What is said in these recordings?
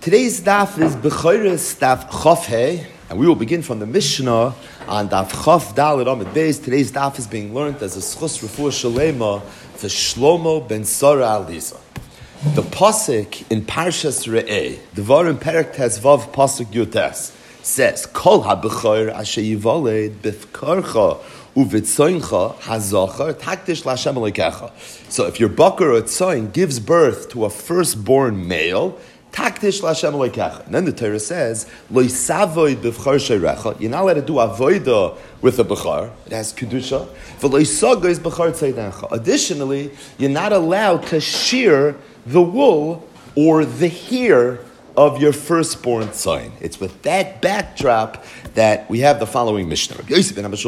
Today's daf is Bechoros daf Chof Hey, and we will begin from the Mishnah on daf Chof Dalet Amud Beis. Today's daf is being learned as a schus refuah shalema for Shlomo ben Sora Aliza. The pasuk in Parshas Re'eh, Devarim Perek Tezvav pasuk Yutes, says Kol haBechor asher yivaled b'fkarcha uvitzoincha hazachar takdish l'Hashem Elokecha. So if your bakar or tzoin gives birth to a firstborn male, takdish l'Hashem Elokecha. And then the Torah says, Lo yisavoid b'vchar sheirecha. You're not allowed to do avoida with a bechar. It has kedusha. V'lo yisagois b'char tzeidencha. Additionally, you're not allowed to shear the wool or the hair of your firstborn son. It's with that backdrop that we have the following Mishnah. If somebody's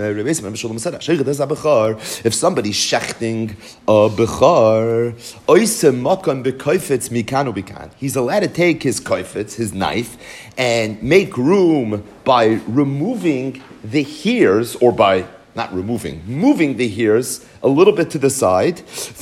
shechting a bechar, he's allowed to take his koifetz, his knife, and make room by removing the hairs, or by moving the hairs a little bit to the side,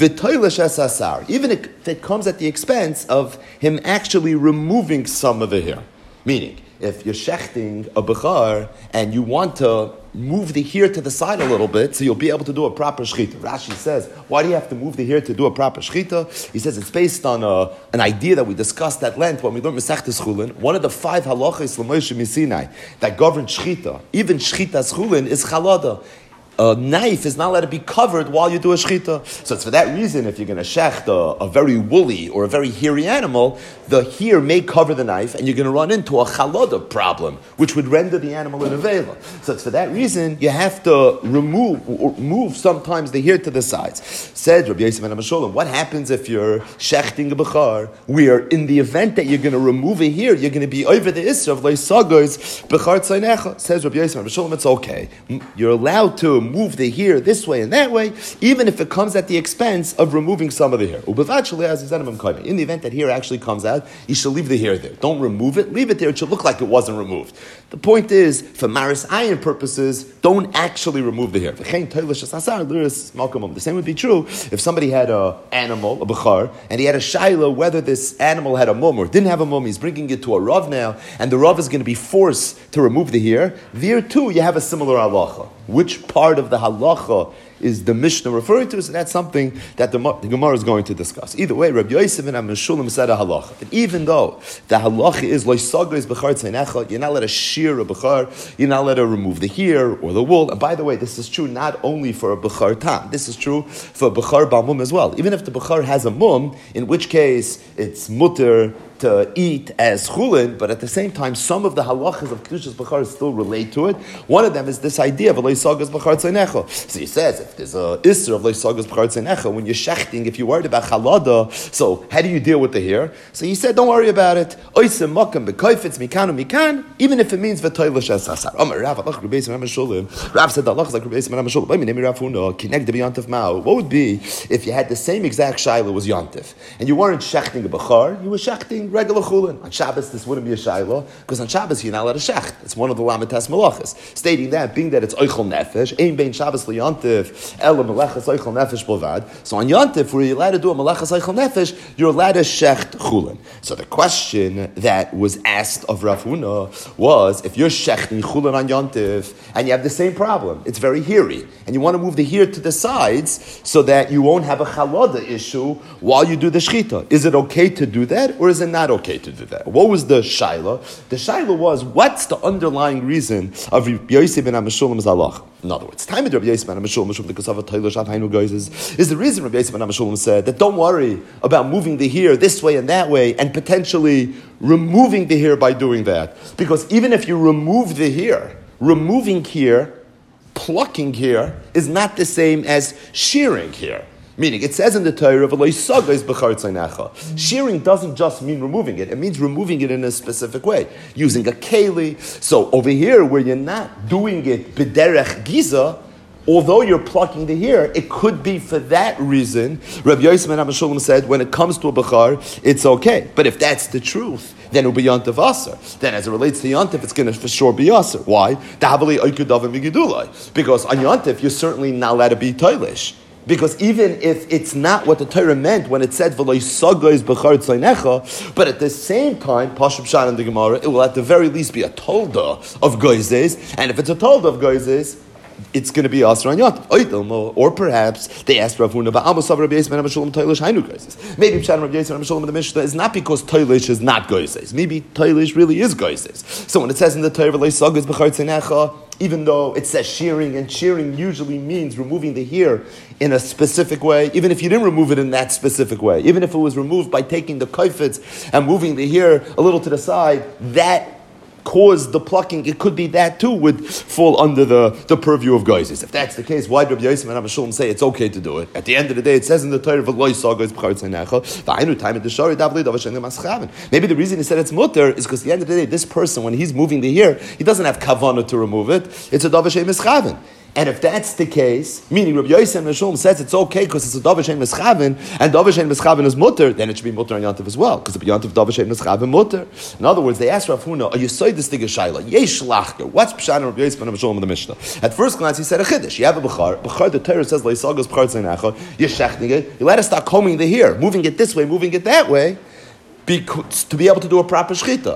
even if it comes at the expense of him actually removing some of the hair. Meaning, if you're shechting a bechar and you want to move the hair to the side a little bit so you'll be able to do a proper shechita. Rashi says, why do you have to move the hair to do a proper shechita? He says it's based on an idea that we discussed at length when we learned Masechtas Chulin. One of the 5 halachos l'Moshe Misinai that govern shechita, even shechita's chulin, is chalada. A knife is not allowed to be covered while you do a shechita. So it's for that reason, if you're going to shecht a very woolly or a very hairy animal, the hair may cover the knife, and you're going to run into a chalada problem, which would render the animal in avela. So it's for that reason, you have to move sometimes the hair to the sides. Said Rabbi Yosef ben Amasholim, what happens if you're shechting a bechar, where in the event that you're going to remove a hair, you're going to be over the isra of leisagos bechar tzaynecha? Says Rabbi Yosef ben Amasholim, it's okay. You're allowed to move the hair this way and that way, even if it comes at the expense of removing some of the hair. In the event that hair actually comes out, you should leave the hair there. Don't remove it, leave it there. It should look like it wasn't removed. The point is, for maris ayin purposes, don't actually remove the hair. The same would be true if somebody had an animal, a bechar, and he had a shaila whether this animal had a mum or didn't have a mum. He's bringing it to a rav now, and the rav is going to be forced to remove the hair. There too, you have a similar halacha. Which part of the halacha is the Mishnah referring to? So that's something that the Gemara is going to discuss. Either way, Rabbi Yosef and Amashulam said a halacha. But even though the halacha is loisagos bechar tzeinecha, you're not allowed to shear a bechar, you're not allowed to remove the hair or the wool. And by the way, this is true not only for a bechar tam. This is true for a bechar ba'mum as well. Even if the bechar has a mum, in which case it's mutter to eat as chulin, but at the same time, some of the halachas of kedushas bechar still relate to it. One of them is this idea of loisagos bechar tzeinecha. So he says, if there's a isser of loisagos bechar tzeinecha, when you're shechting, if you're worried about chalada, so how do you deal with the hair? So he said, don't worry about it. Oisem makam bekoifetz mikanu mikan, even if it means v'toilish as sasar. Rav said the halachas like Rabbi Yosef ben Amashulam. What would be if you had the same exact shaila was yontif, and you weren't shechting a bechar, you were shechting regular chulin. On Shabbos, this wouldn't be a shayla, because on Shabbos, you're not allowed to shecht. It's one of the lamites malachas. Stating that, being that it's oichel nefesh, ein bein Shabbos liyantif, ela melechas oichel nefesh bovad. So on yantif, where you're allowed to do a melechas oichel nefesh, you're allowed to shecht chulin. So the question that was asked of Rav Huna was, if you're shechting chulin on yantif, and you have the same problem, it's very hairy, and you want to move the hair to the sides, so that you won't have a chalada issue while you do the shechita. Is it okay to do that, or is it not okay to do that? What was the shaila? The shaila was, what's the underlying reason of Rabbi Yosef ben Amashulam's halach? In other words, time of Rabbi Yosef ben Amashulam because of a toilash hainu guys is the reason Rabbi Yosef ben Amashulam said that don't worry about moving the hair this way and that way and potentially removing the hair by doing that. Because even if you remove the hair, removing hair, plucking hair is not the same as shearing hair. Meaning, it says in the Torah, shearing doesn't just mean removing it. It means removing it in a specific way, using a keli. So over here, where you're not doing it b'derech giza, although you're plucking the hair, it could be for that reason. Rabbi Yosef ben Amashulam said, when it comes to a bechar, it's okay. But if that's the truth, then it will be yontif aser. Then as it relates to yontif, it's going to for sure be aser. Why? Because on yontif, you're certainly not allowed to be toilish. Because even if it's not what the Torah meant when it said "V'lo yisagos b'char tzaynecha," but at the same time, Pashup Shan in the Gemara, it will at the very least be a tolda of goizes, and if it's a tolda of goizes, it's going to be Asr on Yontif. Or perhaps they asked Rav Huna, maybe Pshat Rav Yisrael Meshulam in the Mishnah is not because Toilish is not Goizes. Maybe Toilish really is Goizes. So when it says in the Torah, even though it says shearing, and shearing usually means removing the hair in a specific way, even if you didn't remove it in that specific way, even if it was removed by taking the koifetz and moving the hair a little to the side, that caused the plucking, it could be that too would fall under the purview of geizes. If that's the case, why did Rabbi Yosef and Rabbi Shalom say it's okay to do it? At the end of the day, it says in the Torah, maybe the reason he said it's mutter is because at the end of the day, this person, when he's moving the hair, he doesn't have kavanah to remove it. It's a davar she'em mischaven. And if that's the case, meaning Rabbi Yosef and Meshulam says it's okay because it's a davar she'en mischaven, and davar she'en mischaven is mutter, then it should be mutter on Yantiv as well, because the Yantiv davar she'en mischaven mutter. In other words, they asked Rav Huna, "Are you soy this thing shayla? Yesh lachker. What's pshat in Rabbi Yosef and Meshulam in the Mishnah?" At first glance, he said a chiddush. You have a bechar. The Torah says leisagos bechar tzaynecha. You're shechting it. You let us start combing the hair, moving it this way, moving it that way, because, to be able to do a proper shechita.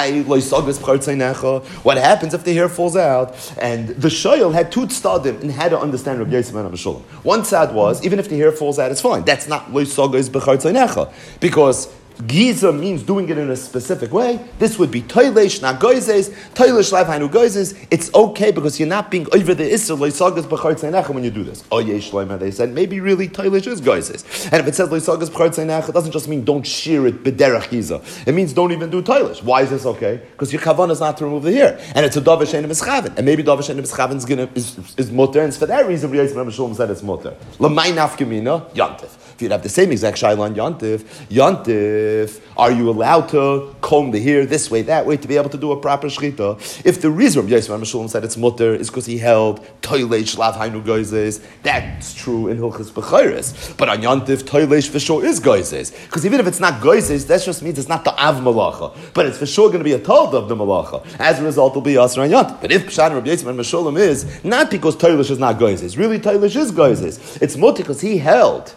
What happens if the hair falls out? And the shoyel had two tzadim and had to understand Rabbi Yosef and Rabbi Shalom. One tzad was, even if the hair falls out, it's fine. That's not loisagos b'char tzaynecha, because Giza means doing it in a specific way. This would be toilish, not goizes. Toilish life hainu goizes. It's okay because you're not being over the isser loisagas b'char tzaynecha when you do this. Oh yesh loima, they said maybe really toilish is goizes. And if it says loisagas b'char tzaynecha, it doesn't just mean don't shear it b'derech giza. It means don't even do toilish. Why is this okay? Because your kavanah is not to remove the hair, and it's a davar she'en mischaven. And maybe davar she'en mischaven is mutter, and for that reason, Rabbi Yisrael Shalom said it's mutter. L'may nafkamina Yantif. If you'd have the same exact shayla on Yantif, are you allowed to comb the hair this way, that way, to be able to do a proper shechita? If the reason Rabbi Yosef Meshulam said it's mutter is because he held toilei shlav hainu goizes, that's true in Hilchas Bechayres. But on Yantif, toilei for sure is goizes. Because even if it's not goizes, that just means it's not the av malacha. But it's for sure going to be a told of the malacha. As a result, it'll be asr on Yantif. But if Pshat Rabbi Yosef Meshulam is, not because toilei is not goizes, really toilei is goizes. It's mutter because he held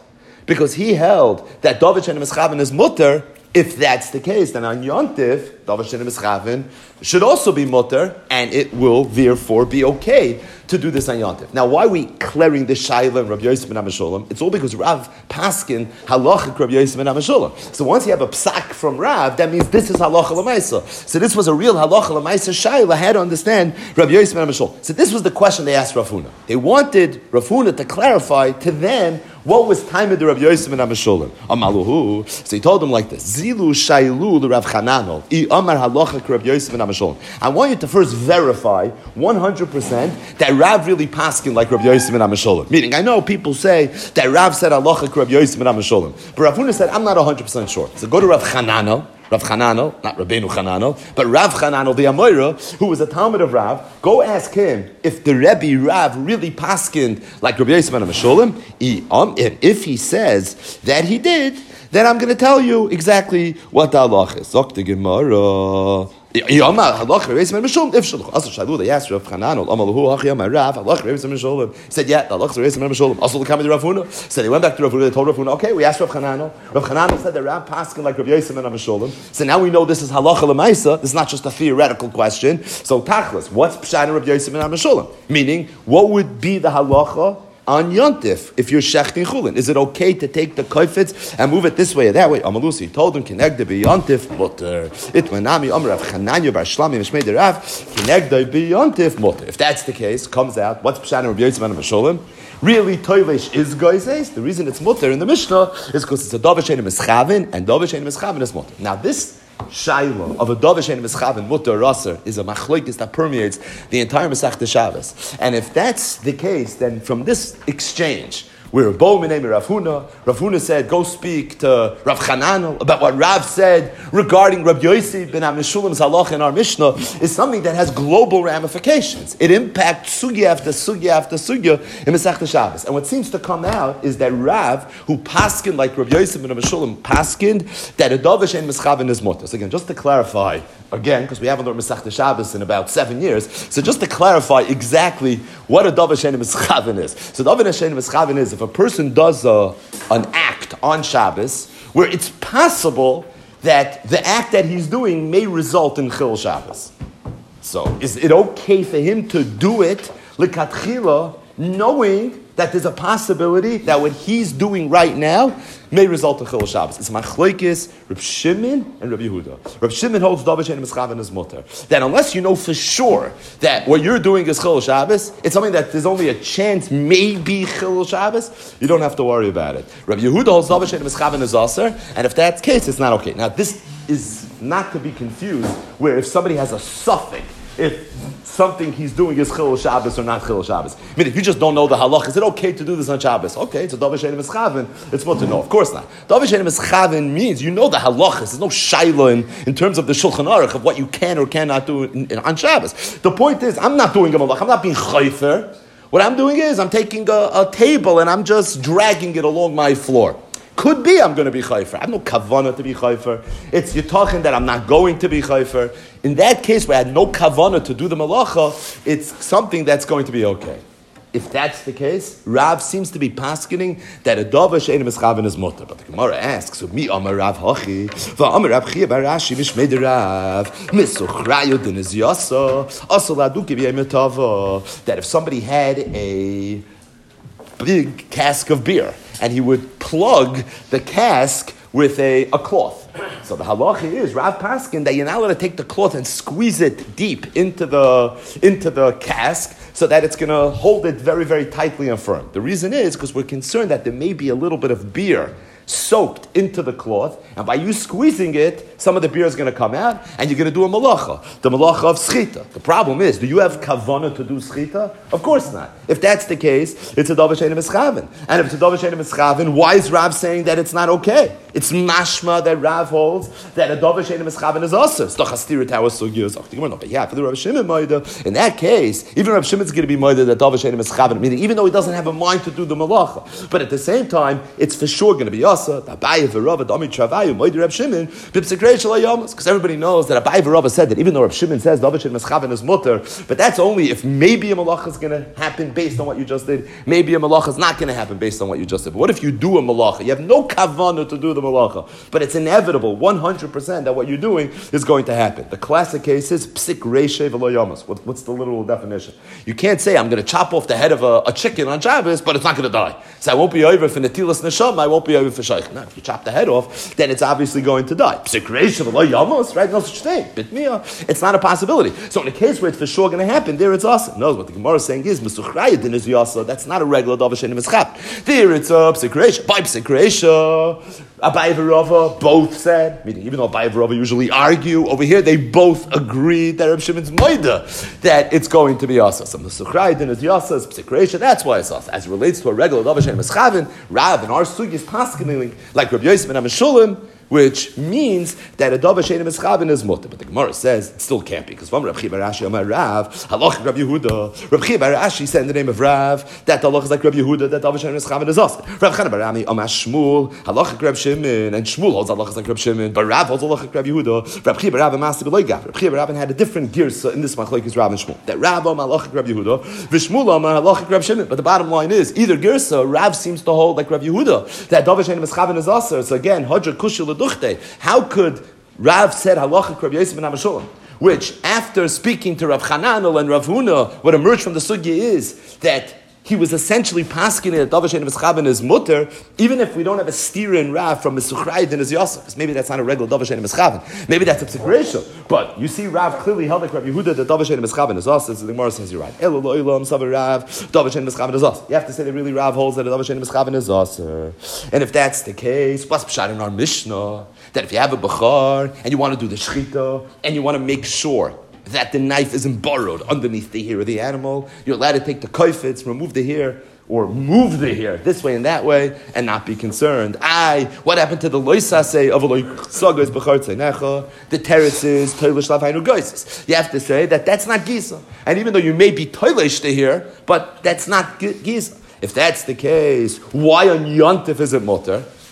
that davar she'en mischaven is mutter. If that's the case, then on Yontif, davar she'en mischaven should also be mutter, and it will therefore be okay to do this on Yontif. Now, why are we clearing the shayla and Rabbi Yosef and Rabbi Shalom? It's all because Rav Paskin halachic Rabbi Yosef and Rabbi Shalom. So once you have a psak from Rav, that means this is halacha l'maisa. So this was a real halacha l'maisa shayla. Had to understand Rabbi Yosef and Rabbi Shalom. So this was the question they asked Rav Huna. They wanted Rav Huna to clarify to them what was time of the Rabbi Yosef and Rabbi Shalom. Amaluhu. So he told them like this: Zilu shaylu l'Rav Chananel I amar halachic Rabbi Yosef and Rabbi Shalom. I want you to first verify 100% that Rav really paskin like Rabbi Yosef and Rabbi Shalom. Meaning, I know people say that Rav said halachic Rabbi Yosef and Rabbi Shalom, but Rav Huna said I'm not 100% sure. So go to Rav Chananel, not Rabbeinu Chananel, but Rav Chananel, the Amoira, who was a Talmud of Rav. Go ask him if the Rebbe Rav really paskined like Rabbi Yosef and Rabbi Shalom. If he says that he did, then I'm going to tell you exactly what the halach is. Zok the Gemara. They asked Rav Chananel. He said, yeah, the halach is Rav Shalom. Also, the coming to Rav Huna. So they went back to Rav Huna. They told Rav Huna, okay, we asked Rav Chananel. Rav Chananel said that Rav paskin like Rav Yosef and Rav Shalom. So now we know this is halacha l'maisa. This is not just a theoretical question. So tachlis, what's pshat in Rav Yosef and Rav Shalom? Meaning, what would be the halacha on Yontif, if you're shechting chulin? Is it okay to take the koifetz and move it this way or that way? Amalusi told him, kinegde be Yontif, mutter. Itmanami Amar Rav Chananya bar Shlami mishmei de Rav, kinegde be Yontif, mutter. If that's the case, comes out, what's pshat in Rabbi Yosef and Rabbi Shalom? Really, toilish is goizes. The reason it's mutter in the Mishnah is because it's a davar she'en mischaven, and davar she'en mischaven is mutter. Now this shayla of a davar she'en mischaven mutter raser is a machlokes that permeates the entire Masechta Shabbos. And if that's the case, then from this exchange, where Bo Minei Rav Huna said, go speak to Rav Chananel about what Rav said regarding Rabbi Yosef ben Meshulam's halach in our Mishnah, is something that has global ramifications. It impacts sugya after sugya after sugya in Masechta Shabbos. And what seems to come out is that Rav, who paskined like Rabbi Yosef ben Meshulam paskined, that a davar she'en mischaven is mutter. So again, just to clarify, again, because we haven't learned Masechta Shabbos in about 7 years, so just to clarify exactly what a davar she'en mischaven is. So davar she'en mischaven is, if a person does an act on Shabbos where it's possible that the act that he's doing may result in Chil Shabbos. So is it okay for him to do it likatchila, knowing that there's a possibility that what he's doing right now may result in Chil Shabbos? It's Machlokes Reb Shimon and Reb Yehuda. Reb Shimon holds Davar She'ein Mischaven as mutter. That unless you know for sure that what you're doing is Chil Shabbos, it's something that there's only a chance maybe Chil Shabbos, you don't have to worry about it. Reb Yehuda holds Davar She'ein Mischaven as aser, and if that's the case, it's not okay. Now this is not to be confused where if somebody has a suffix, if something he's doing is Chil Shabbos or not Chil Shabbos. I mean, if you just don't know the halach, is it okay to do this on Shabbos? Okay, it's a Davar She'ein Mischaven. It's what to know. Of course not. Davar She'ein Mischaven means you know the halachas. There's no shaila in terms of the Shulchan Aruch of what you can or cannot do on Shabbos. The point is, I'm not doing a malach. I'm not being chayfer. What I'm doing is I'm taking a table and I'm just dragging it along my floor. Could be I'm going to be chayfer. I have no kavanah to be chayfer. It's you're talking that I'm not going to be chayfer. In that case where I had no kavanah to do the malacha, it's something that's going to be okay. If that's the case, Rav seems to be paskening that a davar she'ein mischaven is mutter. But the Gemara asks, so mi amar Rav hachi, va'amar Rav Chia bar Rashi mishmei de Rav, misuchrayu d'nez yasa, asal adu kiviyei metava. That if somebody had a big cask of beer, and he would plug the cask with a cloth. So the halacha is Rav Paskin that you're not allowed to take the cloth and squeeze it deep into the cask so that it's going to hold it very, very tightly and firm. The reason is because we're concerned that there may be a little bit of beer soaked into the cloth, and by you squeezing it, some of the beer is going to come out, and you're going to do a malacha, the malacha of schita. The problem is, do you have kavanah to do schita? Of course not. If that's the case, it's a davar she'ein mischaven. And if it's a davar she'ein mischaven, why is Rav saying that it's not okay? It's mashma that Rav holds that a davar she'ein mischaven is also. It's the chastira tower sugyos. But yeah, for the Rav Shimon moida, in that case, even Rav Shimon's going to be moida that davar she'ein mischaven, meaning even though he doesn't have a mind to do the malacha, but at the same time, it's for sure going to be us. Because everybody knows that Abai V'Rava said that even though Reb Shimon says Davar She'ein Mischaven is mutter, but that's only if maybe a malacha is going to happen based on what you just did. Maybe a malacha is not going to happen based on what you just did. But what if you do a malacha? You have no kavanah to do the malacha, but it's inevitable, 100% that what you're doing is going to happen. The classic case is psik reishe v'lo yamas. What's the literal definition? You can't say I'm going to chop off the head of a chicken on Shabbos, but it's not going to die. So I won't be over for netilas neshama. I won't be over for shaykh. Now, if you chop the head off, then it's obviously going to die. Psik reishe v'lo yamas, right? No such thing. Bitmiyah. It's not a possibility. So in a case where it's for sure going to happen, there it's awesome. Knows what the Gemara is saying is mesuchrayed din is yasa. That's not a regular davar she'ein mischap. There it's a psik reisha. By psik reisha, Abai V'Rava both said. Meaning, even though Abai V'Rava usually argue, over here they both agree that Reb Shimon's moida that it's going to be yasa. So mesuchrayed din is yasa is psik reisha. That's why it's yasa. As it relates to a regular davar she'ein mischaven, Rav in our sugi is paskening like Rabbi Yosef andAmishulim, which means that a davar she'ein mischaven is mutter. But the Gemara says it still can't be, because from Reb Chia bar Rashi Amar Rav, halach Reb Yehuda. Reb Chia bar Rashi said in the name of Rav that the halach is like Reb Yehuda, that davar she'ein mischaven is us. Rav Chana bar Rami Amar Shmuel, halach Reb Shimon, and Shmuel holds halach is like Reb Shimon, but Rav holds halach Reb Yehuda. Reb Chia bar Rav Masi b'loy gav. Reb Chia bar Rav had a different girsa in this machlokes Rav and Shmuel. That Rav Amar halach Reb Yehuda, v'Shmuel Amar halach Reb Shimon. But the bottom line is either girsa Rav seems to hold like Reb Yehuda that davar she'ein mischaven is us. So again, hadra kushil leduchte. How could Rav said halacha Reb Yosef benAmishulim, which after speaking to Rav Chananel and Rav Huna, what emerged from the sugya is that he was essentially pasking that davar she'ein mischaven is mutter, even if we don't have a steer in Rav from Mesuchrayed and his Yosef, because maybe that's not a regular davar she'ein mischaven. Maybe that's a psik reisha. But you see, Rav clearly held like Rav Yehuda that davar she'ein mischaven is us. As the Gemara says, you're right. Elo lo ilam savar Rav davar she'ein mischaven is us. You have to say that really Rav holds that davar she'ein mischaven is us. And if that's the case, what's pshat in our Mishnah? That if you have a bachar and you want to do the shechita and you want to make sure that the knife isn't burrowed underneath the hair of the animal, you're allowed to take the koifetz, remove the hair, or move the hair this way and that way, and not be concerned. What happened to the loisase of a loisagos b'char tzeinecha? The terraces toilish lavhainu goises. You have to say that that's not gisa, and even though you may be toilish the hair, but that's not gisa. If that's the case, why on yontif is it mutter?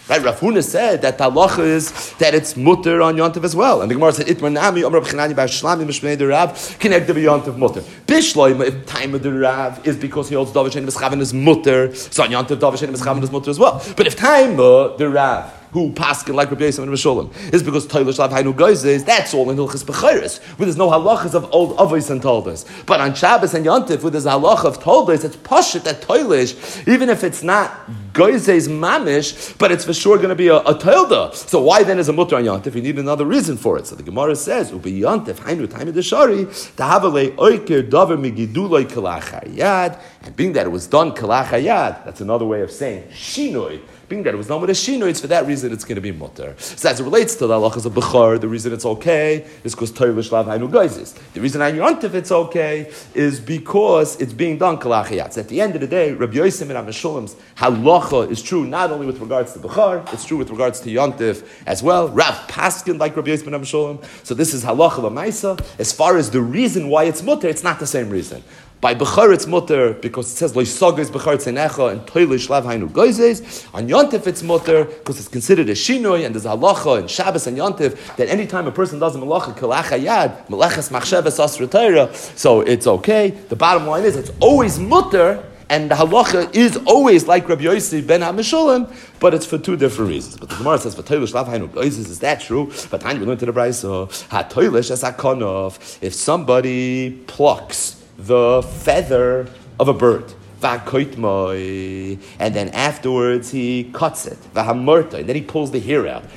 Right? Rav Huna said that the halacha is that it's mutter on Yontif as well. And the Gemara said, Itmar Nami, Omer Rav Chanani, Bar Shlami, Mishmei de Rav, connected to Yontif mutter. Bishloim, if time of the Rav is because he holds Davar Shein Mischaven is mutter, so on Yontif Davar Shein Mischaven is mutter as well. But if time the Rav, who paskin like Rabbi Yosef and Meshulam, is because Toilish Lav Hainu Goizes, that's all in Hilchas Bechiris, where there's no halachas of old Avos and Toldos. But on Shabbos and Yontif, where there's a halacha of Toldos, it's Pashit that Toilish, even if it's not Goizes Mamish, but it's for sure going to be a Tolda. So why then is a mutter on Yontif? You need another reason for it. So the Gemara says, Ubi Yontif, Hainu Time of the Shari, Tahavale Oiker Dover Migiduloi Kalachayad, and being that it was done Kalachayad, that's another way of saying Shinoi. Being that it was done with a shino, it's for that reason it's going to be mutter. So as it relates to the halachas of Bechor, the reason it's okay is because Toilish Lav Hainu Goizes. The reason on Yontif it's okay is because it's being done kalachiyat. So at the end of the day, Rabbi Yosef and Meshulam's halacha is true not only with regards to Bechor, it's true with regards to Yontif as well. Rav Paskin like Rabbi Yosef and Meshulam. So this is halacha l'maisa. As far as the reason why it's mutter, it's not the same reason. By Bechor it's mutter because it says Loisagos Bechor Tzenecha and Toilish Lav Hainu Goizes. On Yontif it's mutter because it's considered a shinoi and there's a halacha in Shabbos and Yontif that anytime a person does a malacha kalachayad, malachas machshavas asra Torah, so it's okay. The bottom line is it's always mutter. And the halacha is always like Rabbi Yosef ben HaMeshulam, but it's for two different reasons. But the Gemara says, "V'toilish lav hainu goizes." Is that true? But Tanya, we learned to the Brayso, "Hatoilish as hakonov." If somebody plucks the feather of a bird, and then afterwards he cuts it, and then he pulls the hair out.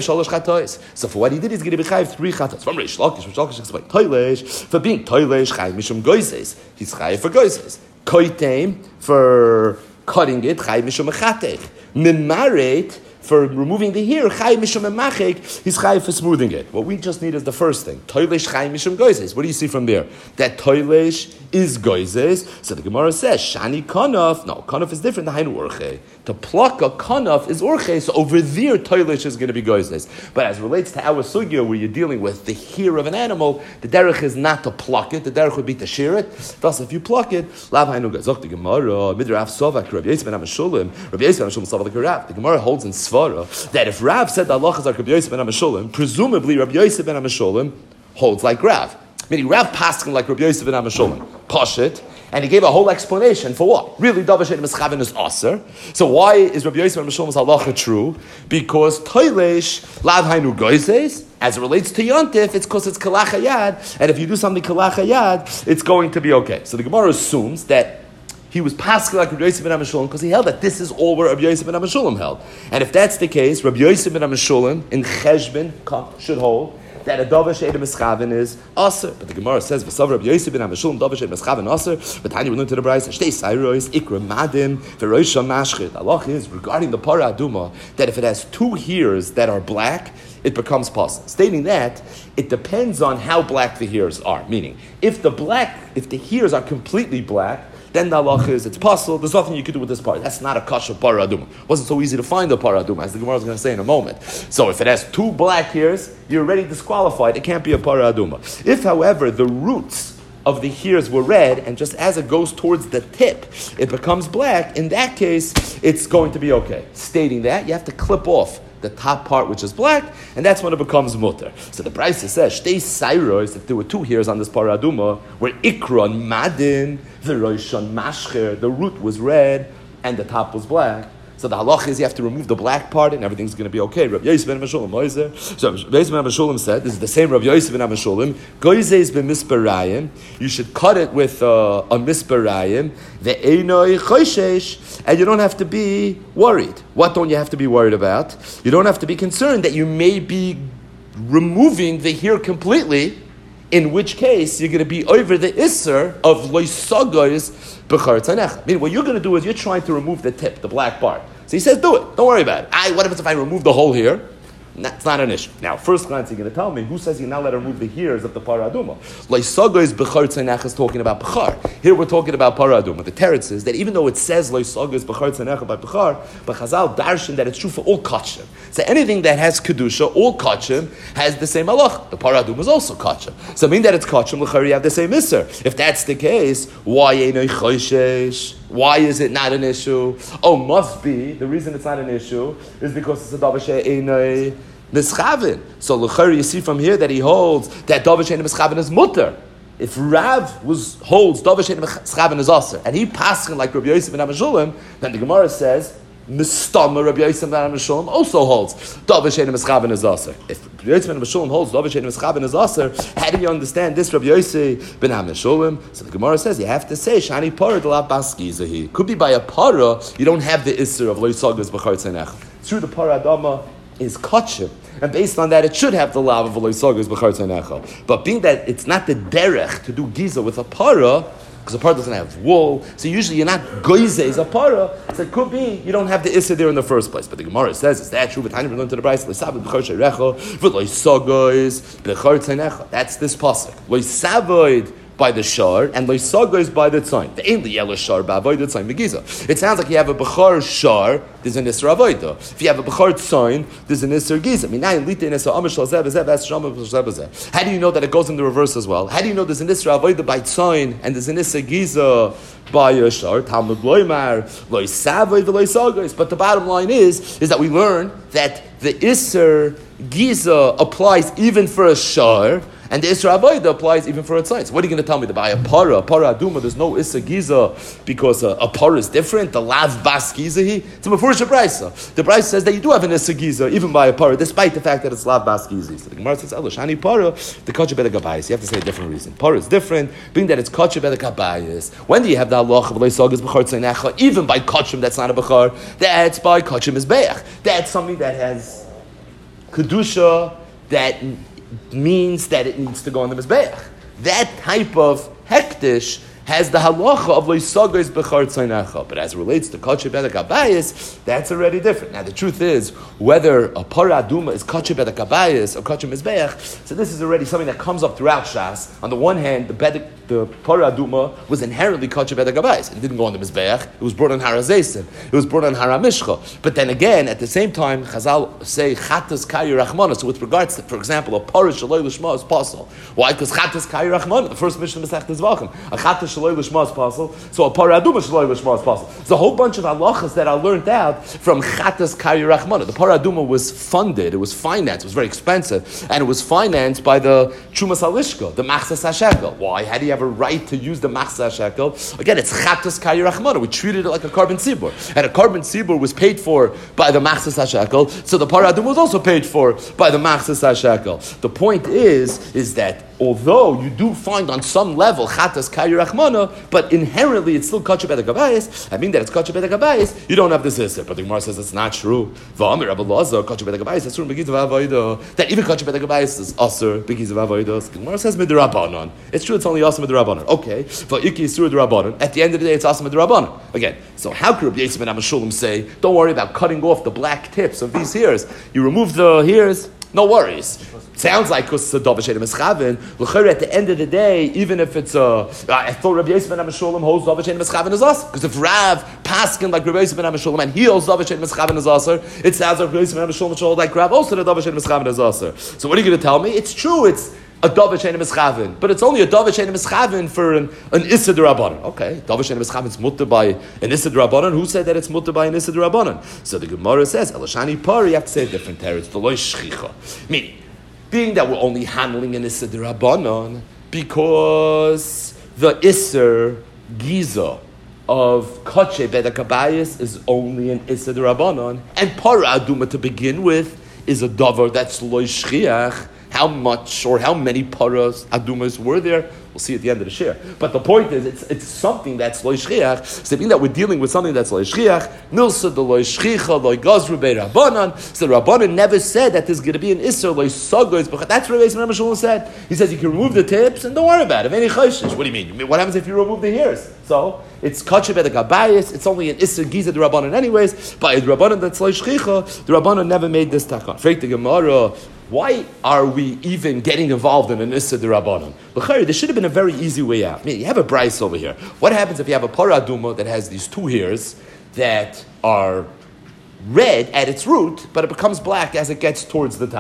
So for what he did, he's going to be chayiv 3 chatos. From Reish Lakish explained toilish for being toilish chayiv mishum goizes. He's chayiv for goizes. Koitem for cutting it, chayiv mishum mechatech. Mimaret for removing the hair, chayiv mishum memachek. He's chayiv for smoothing it. What we just need is the first thing. Toilish chayiv mishum goizes. What do you see from there? That toilish is goizes. So the Gemara says, shani kanaf. No, kanaf is different than hainu orche. To pluck a kanaf is orche, so over there toilish is going to be goizes. But as it relates to our sugya, where you're dealing with the hair of an animal, the derech is not to pluck it. The derech would be to shear it. Thus, if you pluck it, lav hainu goizes. The Gemara, midrav sovak, Rabbi Yosef ben HaMeshulam, Rabbi Yosef ben HaMeshulam sovak like Rav. The Gemara holds in Svara that if Rav said the halachas are Rabbi Yosef ben HaMeshulam, presumably Rabbi Yosef ben HaMeshulam holds like Rav. Meaning Rav paskin like Rabbi Yosef ben HaMeshulam, pashit, and he gave a whole explanation for what? Really, Davar Shein Mischaven is aser. So why is Rabbi Yosef ben HaMeshulam's halacha true? Because toilish lav hainu goizes, as it relates to Yontif, it's because it's kalachayad, and if you do something kalachayad, it's going to be okay. So the Gemara assumes that he was paskin like Rabbi Yosef ben HaMeshulam because he held that this is all where Rabbi Yosef ben HaMeshulam held. And if that's the case, Rabbi Yosef ben HaMeshulam in Cheshbon should hold that a Davar Shein Mischaven is aser. But the Gemara says, "V'sav Rabbi Yosef ben HaMeshulam Davar Shein Mischaven aser." But Tanya we learned to the Brayso, "Shtei Sairos Ikra Madim V'Roisha Mashchit." Allah is regarding the Para Aduma that if it has 2 hairs that are black, it becomes possible. Stating that it depends on how black the hairs are. Meaning, if the hairs are completely black, then the halach is it's possible. There's nothing you could do with this part. That's not a kasher para aduma. It wasn't so easy to find a para aduma, as the Gemara is going to say in a moment. So if it has 2 black hairs, you're already disqualified. It can't be a para aduma. If, however, the roots of the hairs were red, and just as it goes towards the tip, it becomes black, in that case, it's going to be okay. Stating that, you have to clip off the top part which is black, and that's when it becomes mutter. So the Brayso says, Shtei Sairos, if there were 2 hairs on this paraduma, where Ikron Madin, the Roishon Mashcher, the root was red, and the top was black. So the halach is you have to remove the black part and everything's going to be okay. Rabbi Yosef ben HaMeshulam, Moiser. So Rabbi Yosef ben HaMeshulam said, this is the same Rabbi Yosef ben HaMeshulam, Goizes ben Misparayim, you should cut it with a Misparayim, Ve'enoi Choshesh, and you don't have to be worried. What don't you have to be worried about? You don't have to be concerned that you may be removing the hair completely, in which case you're going to be over the isser of loisagos b'char tzanech. Meaning, what you're going to do is you're trying to remove the tip, the black part. So he says, do it. Don't worry about it. What happens if I remove the whole hair? That's not an issue. Now, first glance, you're going to tell me, who says you're not allowed to remove the hairs of the paraduma? Loisagos b'char tzanech is talking about b'char. Here we're talking about paraduma. The teretz is that even though it says loisagos b'char tzanech by b'char, but Chazal darshan that it's true for all kachim. So anything that has kedusha, all kachim, has the same halach. The paraduma is also kachim. So I mean that it's kachim, l'chari you have the same iser. If that's the case, why ain't choshesh? Why is it not an issue? Oh, must be. The reason it's not an issue is because it's a davar she'einay mischavin. So l'chari, you see from here that he holds that davar she'einay mischavin is mutter. If Rav holds davar she'einay mischavin is aser, and he paskin like Rabbi Yosef ben Amashulam, then the Gemara says Mistama Rabbi Yosef ben Amashulam also holds davar she'einay mischavin is aser. If Rabbi Yosef ben Amashulam holds davar she'einay mischavin is aser, how do you understand this Rabbi Yosef ben Amashulam? So the Gemara says you have to say shani parah d'la baskizahi. Could be by a parah you don't have the isser of loisagas b'char tzeinach. Through the parah adama is kachim. And based on that, it should have the lav of loisagas b'char tzeinach. But being that it's not the derech to do giza with a parah, because a parah doesn't have wool, so usually you're not goize as a parah, so it could be you don't have the issa there in the first place. But the Gemara says, is that true? That's this pasuk. By the shar and loisagos by the tzayin. The ain't the yellow shar by the tzayin megiza. It sounds like you have a bechar shar. There's an isra avodah. If you have a bechar tzayin, there's an isra giza. How do you know that it goes in the reverse as well? How do you know there's an isra avodah by tzayin and there's an isra giza by a shar? Talmud loymar loisavoy v'loisagos. But the bottom line is that we learn that the isra giza applies even for a shar. And the Isra Avodah applies even for a tzayis. What are you going to tell me? To buy a para aduma, there's no Issa Giza because a para is different. The lav bas gizahi. It's a mefurish brayso. The brayso says that you do have an Issa Giza even by a para, despite the fact that it's lav bas gizahi. So the Gemara says, "Shani para the kachah b'da gabayis." You have to say a different reason. Para is different, being that it's kachah b'da gabayis. When do you have the halach of leisagas b'char tzeinecha? Even by kachim, that's not a b'char. That's by kachim mizbeach. That's something that has kedusha that means that it needs to go on the mizbeach. That type of hektish has the halacha of loisagos b'char tzeinecha. But as it relates to kacheh bedek abayis, that's already different. Now the truth is, whether a para aduma is kacheh bedek abayis or kacheh mizbeach, so this is already something that comes up throughout Shas. On the one hand, the para aduma was inherently kacheh bedek abayis. It didn't go on the mizbeach. It was brought on harazeisin. It was brought on haramishcha. But then again, at the same time, Chazal say chatas kayu rachmana. So with regards to, for example, a para shaloi l'shma is possible. Why? Because chatas kayu rachmana. The first mission of Masechtas Zvachim. A chatas shaloi l'shma is possible. So a para aduma shaloi l'shma is possible. There's a whole bunch of halachas that I learned out from chatas kayu rachmana. The para aduma was funded. It was financed. It was very expensive, and it was financed by the Trumas Halishka, the Machzas HaShekel. Why? How do you have a right to use the Machzas HaShekel? Again, it's chatas kayu rachmana. We treated it like a carbon tzibur, and a carbon tzibur was paid for by the Machzas HaShekel. So the para aduma was also paid for by the Machzas HaShekel. The point is that although you do find on some level chatas kayu rachmana, but inherently it's still kacheh bedek abayis. I mean that it's kacheh bedek abayis. You don't have this issue. But the Gemara says it's not true. V'amir Rabbi Lazar kacheh bedek abayis. That's true. That even kacheh bedek abayis is aser begiz of avodos. The Gemara says midrabanan. It's true. It's only aser midrabanan. Okay. V'iki is true midrabanan. At the end of the day, it's aser midrabanan. Again. So how could Rabbi Yosef ben Amashulam say, "Don't worry about cutting off the black tips of these hairs. You remove the hairs, no worries." Sounds like because it's a davar she'einay mischavin. L'chayr, at the end of the day, even if it's a, I thought Rabbi Yosef ben Amashulam holds davar she'einay mischavin is aser. Because if Rav paskin like Rabbi Yosef ben Amashulam and he holds davar she'einay mischavin is aser, it sounds like Rabbi Yosef ben Amashulam should hold like Rav also the davar she'einay mischavin is aser. So what are you going to tell me? It's true. It's a davar she'einay mischavin, but it's only a davar she'einay mischavin for an issa d'Rabbanan. Okay, davar she'einay mischavin is mutter by an issa d'Rabbanan. Who said that it's mutter by an issa d'Rabbanan? So the Gemara says, "Elashani par." You have to say a different term. It's the loy shchicha, meaning, being that we're only handling an Isser D'Rabbanan because the Isser Giza of Kacheh Bedek Abayis is only an Isser D'Rabbanan, and Para Aduma to begin with is a davar that's loy shchiach. How much or how many paras adumas were there? We'll see at the end of the share. But the point is, it's something that's loy shchiach. So being that we're dealing with something that's loy shchiach, milsa the loy shchicha loy gazru bei rabbanan. So Rabbanan never said that there's going to be an isser loy sagos. But that's what Rabbi Yisrael said. He says you can remove the tips and don't worry about it. Any chayshish. What do you mean? What happens if you remove the hairs? So it's kacheh bedek abayis. It's only an isser giza the Rabbanan anyways. But the Rabbanan that's loy shchicha, the Rabbanan never made this takon. Freik the Gemara. Why are we even getting involved in an Issa D'Rabbanan? There should have been a very easy way out. I mean, you have a bryce over here. What happens if you have a para aduma that has these two hairs that are red at its root, but it becomes black as it gets towards the top?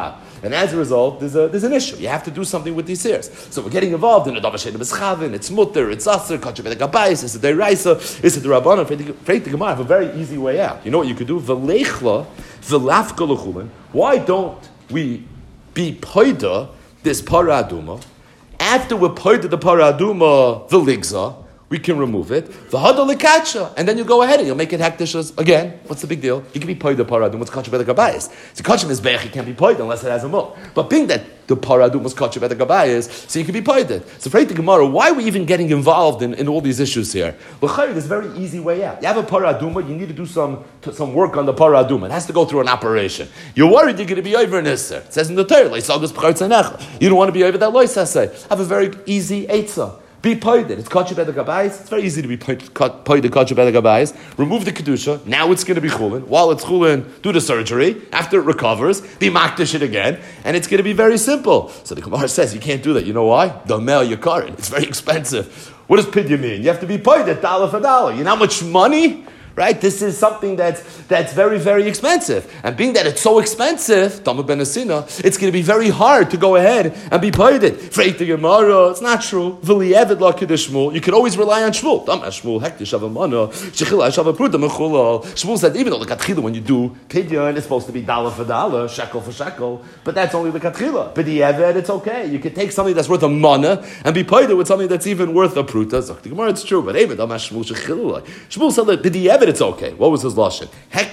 And as a result, there's an issue. You have to do something with these hairs. So we're getting involved in a davar she'eino b'schavin, it's mutter, it's aser, kacheh b'edek habayis, it's a deraisa, it's a derabbanan. Freit the Gemara have a very easy way out. You know what you could do? V'leichla, v'lafka l'chulin. Why don't we be poida this para aduma? After we're poida the para aduma, the ligza, we can remove it. V'hada l'kacha, and then you go ahead and you'll make it hekdishas again. What's the big deal? You can be poida para aduma. What's kacheh b'edek habayis? So kacheh mizbeach, you can't be poida unless it has a mul. But being that the paradum was kacheh b'edek habayis, so you can be poided. So for the Gemara, why are we even getting involved in all these issues here? Well, there's a very easy way out. You have a paraduma, you need to do some work on the paraduma. It has to go through an operation. You're worried you're going to be over an isser. It says in the Torah, you don't want to be over that loisaseh. Have a very easy eitzah. Be poided. It's kacheh b'edek habayis. It's very easy to be poided kacheh b'edek habayis. Remove the kedusha. Now it's going to be chulin. While it's chulin, do the surgery. After it recovers, be makdish it again, and it's going to be very simple. So the Gemara says you can't do that. You know why? Domel yakarin. It's very expensive. What does pidya mean? You have to be poided dollar for dollar. You know how much money? Right? This is something that's very, very expensive. And being that it's so expensive, Tamar ben Asina, it's going to be very hard to go ahead and be paid it. Freit the Gemara, it's not true. You can always rely on Shmuel. Shmuel said, even though the Katchila, when you do Pidyon, it's supposed to be dollar for dollar, shekel for shekel, but that's only the Katchila. But the Eved, it's okay. You can take something that's worth a mana and be paid it with something that's even worth a pruta. The Gemara, it's true, but Shmuel said that the Eved, it's okay. What was his lashon?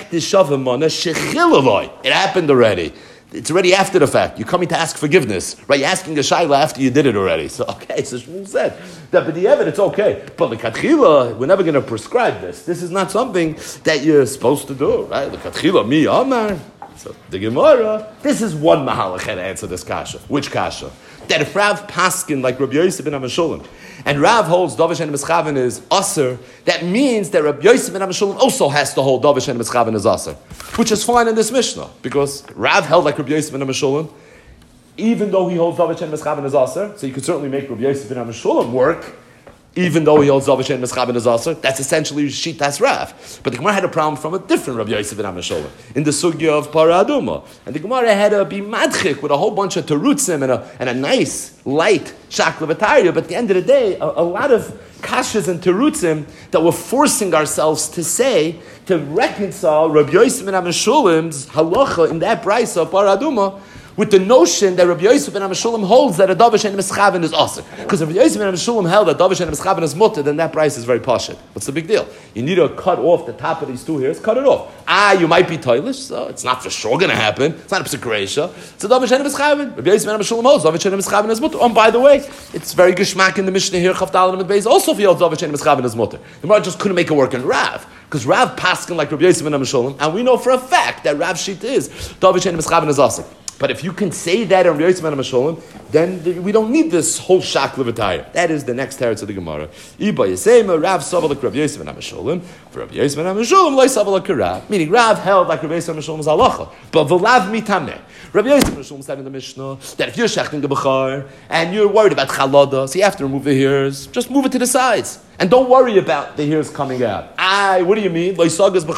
It happened already. It's already after the fact. You're coming to ask forgiveness, right? You're asking a shayla after you did it already. So okay, so Shmuel said that but the evidence, it's okay. But the katchila, we're never going to prescribe this. This is not something that you're supposed to do, right? The katchila, mi amar. So the Gemara, this is one mahalach to answer this kasha. Which kasha? That if Rav paskin like Rabbi Yosef ben Amashulam, and Rav holds davar she'eino b'schavin is aser, that means that Rabbi Yosef ben Amashulam also has to hold davar she'eino b'schavin is aser, which is fine in this Mishnah, because Rav held like Rabbi Yosef ben Amashulam, even though he holds davar she'eino b'schavin is aser, so you could certainly make Rabbi Yosef ben Amashulam work, even though he holds davar she'eino b'schavin is aser. That's essentially Shitas Rav. But the Gemara had a problem from a different Rabbi Yosef ben Amashulam in the sugya of paraduma, and the Gemara had to be madchik with a whole bunch of terutzim and a nice light shaklavataria. But at the end of the day, a lot of kashas and terutzim that we're forcing ourselves to say to reconcile Rabbi Yosef ben Amashulam's halacha in that brisa of paraduma with the notion that Rabbi Yosef ben Amashulam holds that a davar she'eino b'schavin is aser. Because if Rabbi Yosef ben Amashulam held that davar she'eino b'schavin is mutter, then that price is very pashut. What's the big deal? You need to cut off the top of these two hairs, cut it off. You might be toilish, so it's not for sure going to happen. It's not a psikresha. It's a davar she'eino b'schavin. Rabbi Yosef ben Amashulam holds davar she'eino b'schavin is mutter. And by the way, it's very geschmack in the Mishnah here, Chav Daled and Beis, also if he holds davar she'eino b'schavin is mutter. The Gemara just couldn't make it work in Rav. Because Rav paskin like Rabbi Yosef ben Amashulam, and we know for a fact that Rav shita is davar she'eino b'schavin is aser. But if you can say that on Rabbi Yosef ben Amashulam, then we don't need this whole shak levatayr. That is the next teretz of the Gemara. Iba yisema Rav savalak Rabbi Yosef ben Amashulam. For Rabbi Yosef ben Amashulam, loy savalak Rav. Meaning Rav held like Rabbi Yosef ben Amashulam's halacha, but v'lav mitameh. Rabbi Yosef ben Amashulam said in the Mishnah that if you're shechting the bechar and you're worried about chalada, so you have to remove the hairs, just move it to the sides. And don't worry about the hairs coming out. What do you mean? Because he holds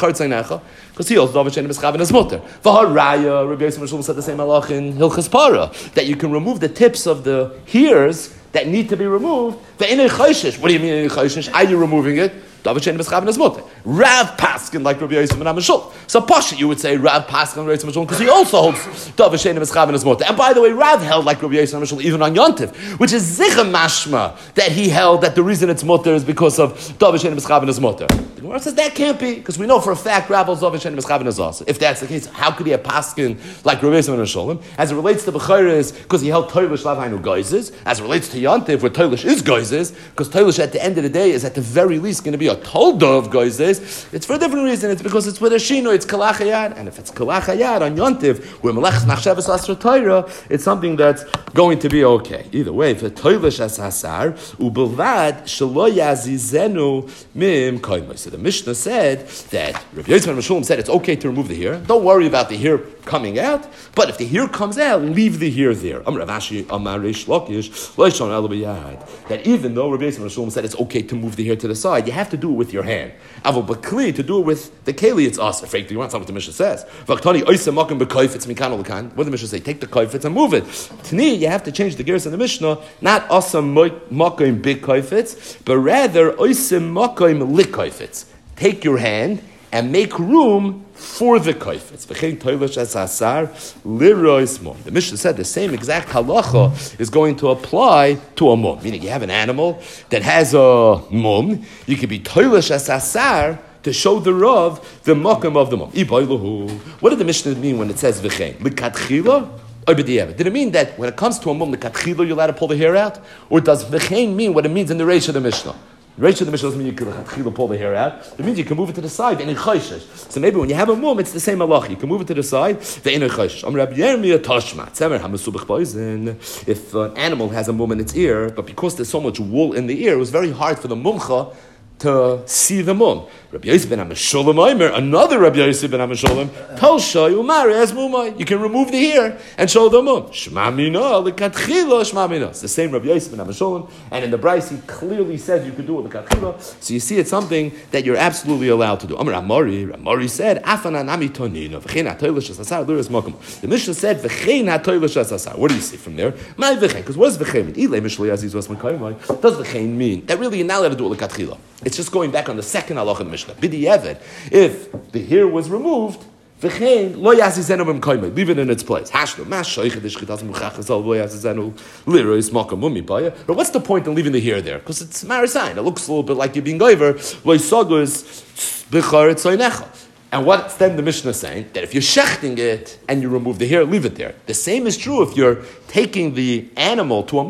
davar she'eino b'schavin as mutter. V'haraya, Rabbi Yosef ben Amashulam said the same halach in Hilchas Para, that you can remove the tips of the hairs that need to be removed. What do you mean? Are you removing it? Davar she'eino b'schavin is mutter. Rav paskin like Rabbi Yosef ben Amashulam. So Pasha, you would say Rav paskin like Rabbi Yosef ben Amashulam because he also holds davar she'eino b'schavin is mutter. And by the way, Rav held like Rabbi Yosef ben Amashulam even on Yontif, which is zicha mashma that he held that the reason it's mutter is because of davar she'eino b'schavin is mutter. The Gemara says that can't be because we know for a fact Rav holds davar she'eino b'schavin is aser. If that's the case, how could he have paskin like Rabbi Yosef ben Amashulam? As it relates to Bechayres, because he held Toilish lav hainu geizes. As it relates to Yontif, where Toilish is geizes, because Toilish at the end of the day is at the very least going to be a tolda of geizes. It's for a different reason. It's because it's with a shino. It's kalach hayad, and if it's kalach hayad on Yontiv, where melech nachshavas asra Torah, it's something that's going to be okay. Either way, for Toilish as hasar ubelvad shelo yazizenu mim koimos. So the Mishnah said that Rabbi Yosef ben Amashulam said it's okay to remove the hair. Don't worry about the hair coming out, but if the hair comes out, leave the hair there. That even though Rabbi Yisrael said it's okay to move the hair to the side, you have to do it with your hand. Avol bakli, to do it with the keli, it's asa. Frankly, that's not what the Mishnah says. What did the Mishnah say? Take the kaifetz and move it. Tani, you have to change the gears in the Mishnah, not asa makim big kaifetz, but rather asa makim lik kaifetz. Take your hand and make room for the kaifetz. The Mishnah said the same exact halacha is going to apply to a mum. Meaning you have an animal that has a mum, you could be toilish as asar to show the Rav the makam of the mum. What did the Mishnah mean when it says v'chein? L'katchila or b'diavad? Did it mean that when it comes to a mum, l'katchila you're allowed to pull the hair out? Or does v'chein mean what it means in the Reish of the Mishnah? The Reish of the Mishnah doesn't mean you can pull the hair out. It means you can move it to the side. So maybe when you have a mum, it's the same halacha. You can move it to the side. If an animal has a mum in its ear, but because there's so much wool in the ear, it was very hard for the mumcha to see the mum. Rabbi Yosef ben Amisholim Omer, another Rabbi Yosef ben Amisholim, tells Shoy Umari as mumai. You can remove the hair and show the mum. Shma mina lekatchila shma mina. It's the same Rabbi Yosef ben Amisholim, and in the Bryce he clearly says you can do it lekatchila. So you see, it's something that you're absolutely allowed to do. Amar Amari said, Afana nami tonino v'chein hatoilish asasar liras makom. The Mishnah said v'chein hatoilish asasar. What do you see from there? My v'chein, because what does v'chein mean? Ilay mishlei aziz was makoymai. Does v'chein mean that really you're not allowed to do it lekatchila? It's just going back on the second halacha in the Mishnah. B'diavad, if the hair was removed, v'chein lo yasizenu b'mkoymai, leave it in its place. Hashlo mas shoichet d'shchitas muchachasal lo yasizenu liros makam mumi baya. But what's the point in leaving the hair there? Because it's marasayin. It looks a little bit like you're being goiver. Lo yisagos b'char tzaynecha. And what's then the Mishnah saying? That if you're shechting it and you remove the hair, leave it there. The same is true if you're taking the animal to a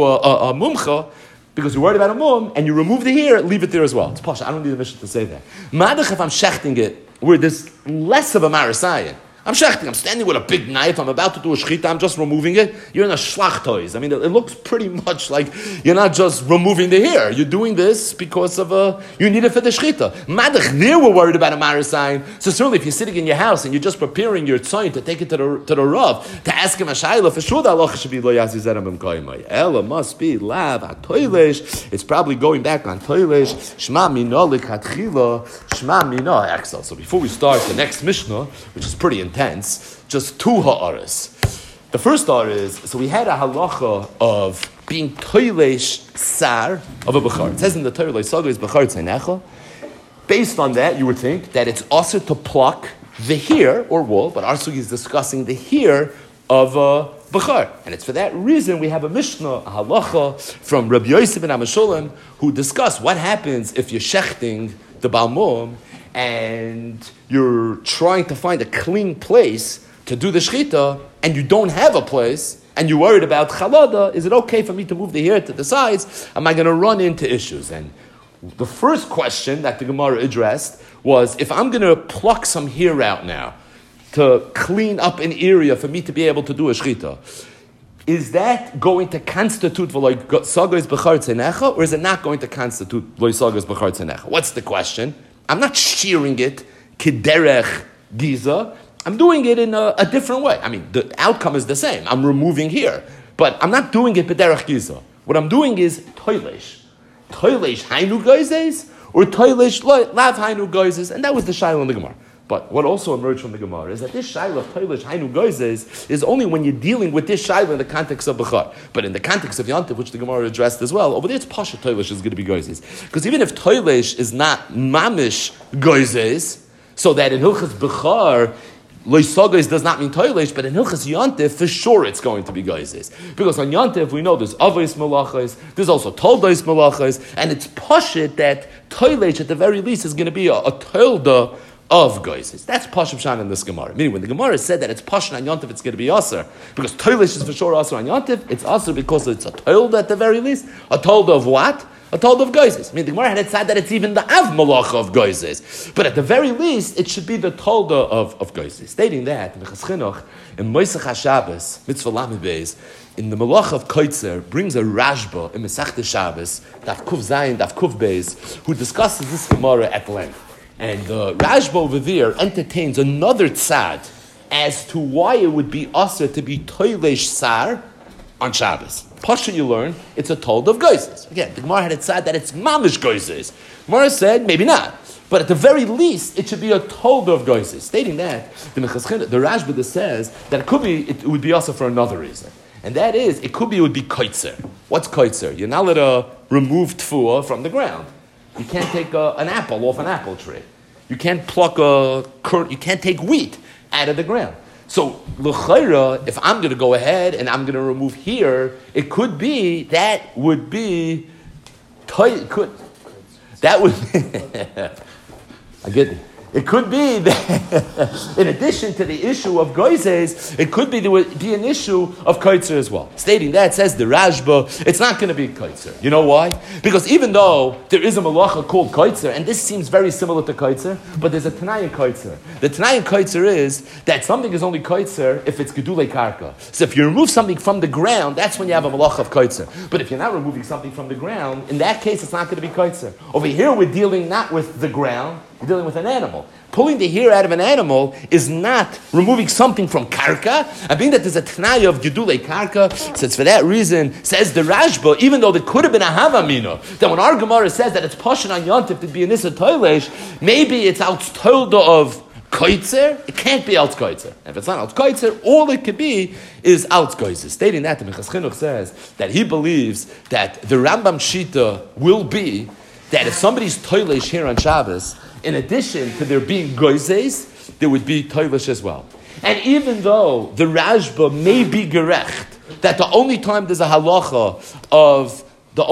mumcha, because you're worried about a mum, and you remove the hair, leave it there as well. It's pasha. I don't need the Mishnah to say that. Madach if I'm shechting it, where there's less of a marasayan. I'm shechting, I'm standing with a big knife, I'm about to do a shechita, I'm just removing it. You're in a shlachtois. I mean, it looks pretty much like you're not just removing the hair. You're doing this because of you need it for the shechita. Madach, there we're worried about a marasayan. So certainly if you're sitting in your house and you're just preparing your tzayin to take it to the Rav, to ask him a shayla, for sure the halacha should be lo yazizera b'mkoymai. Ela must be lav ha-toilesh. It's probably going back on toilesh. Shma mina likatchila. Shma mina axel. So before we start the next Mishnah, which is pretty intense, just two ha'aras. The first ha'ara is, so we had a halacha of being toilesh sar of a bechar. It says in the Torah, loisago is bechar tzeinecha. Based on that, you would think that it's also to pluck the hair or wool, but our sugi is discussing the hair of a bechar. And it's for that reason we have a Mishnah, a halacha from Rabbi Yosef ben Amisholim, who discuss what happens if you're shechting the balmum and you're trying to find a clean place to do the shechita, and you don't have a place, and you're worried about chalada, is it okay for me to move the hair to the sides? Am I going to run into issues? And the first question that the Gemara addressed was, if I'm going to pluck some hair out now to clean up an area for me to be able to do a shechita, is that going to constitute v'loy sagos b'char tzenecha, or is it not going to constitute v'loy sagos b'char tzenecha? What's the question? I'm not shearing it kederech giza. I'm doing it in a different way. I mean, the outcome is the same. I'm removing here, but I'm not doing it kederech giza. What I'm doing is toilesh. Toilesh hainu goizes, or toilesh lav hainu goizes, and that was the shaila in the Gemara. But what also emerged from the Gemara is that this shaila of toilesh hainu goizes is only when you're dealing with this shaila in the context of bechar. But in the context of yantiv, which the Gemara addressed as well, over there it's pasha toilesh is going to be goizes. Because even if toilesh is not mamish goizes, so that in hilchas bechar, loisagos does not mean toilesh, but in hilchas yantiv, for sure it's going to be goizes. Because on yantiv, we know there's avos malachos, there's also toldos malachos, and it's pashit that toilesh at the very least is going to be a tolda of goizes. That's Pashup Shan in this Gemara. Meaning, when the Gemara said that it's Pashan on Yontif, it's going to be Aser. Because Toilish is for sure Aser on Yontif, it's Aser because it's a Toilda at the very least. A Tolda of what? A Tolda of goizes. I mean, the Gemara had said that it's even the Av Malacha of goizes. But at the very least, it should be the Tolda of goizes. Stating that, Mechas Chinuch, in Moisech HaShabbos, Mitzvah Lamed Beis, in the Malach of Koitzer, brings a Rashba in Mesach Shabbos, Daf Kuf Zayin, Daf Kuf Beis, who discusses this Gemara at length. And the Rashba over there entertains another tzad as to why it would be usher to be toilesh sar on Shabbos. Pasha, you learn, it's a told of goizes. Again, the Gemara had it said that it's mamish goizes. Gemara said, maybe not. But at the very least, it should be a told of goizes. Stating that, the Rashba says that it would be also for another reason. And that is, it would be koitzer. What's koitzer? You're not allowed to remove tfuah from the ground. You can't take an apple off an apple tree. You can't pluck you can't take wheat out of the ground. So, l'chayra, if I'm going to go ahead and I'm going to remove here, it could be, that would be, that would, I get it. It could be that, in addition to the issue of goizes, it could be there would be an issue of koitzer as well. Stating that, says the Rashba, it's not going to be koitzer. You know why? Because even though there is a malacha called koitzer, and this seems very similar to koitzer, but there's a Tanai in koitzer. The Tanai in koitzer is that something is only koitzer if it's gedulei karka. So if you remove something from the ground, that's when you have a malacha of koitzer. But if you're not removing something from the ground, in that case, it's not going to be koitzer. Over here, we're dealing not with the ground, we're dealing with an animal. Pulling the hair out of an animal is not removing something from karka. And being that there's a t'nai of gedulei karka, so it's for that reason, says the Rashba, even though there could have been a havamina, that when our Gemara says that it's pashan on yontif to be an issa toilesh, maybe it's out tolda of koitzer, it can't be out koitzer. If it's not out koitzer, all it could be is out koitzer. Stating that, the Minchas Chinuch says that he believes that the Rambam Shita will be that if somebody's toilesh here on Shabbos, in addition to there being goizes, there would be toilish as well. And even though the Rashba may be gerecht, that the only time there's a halacha of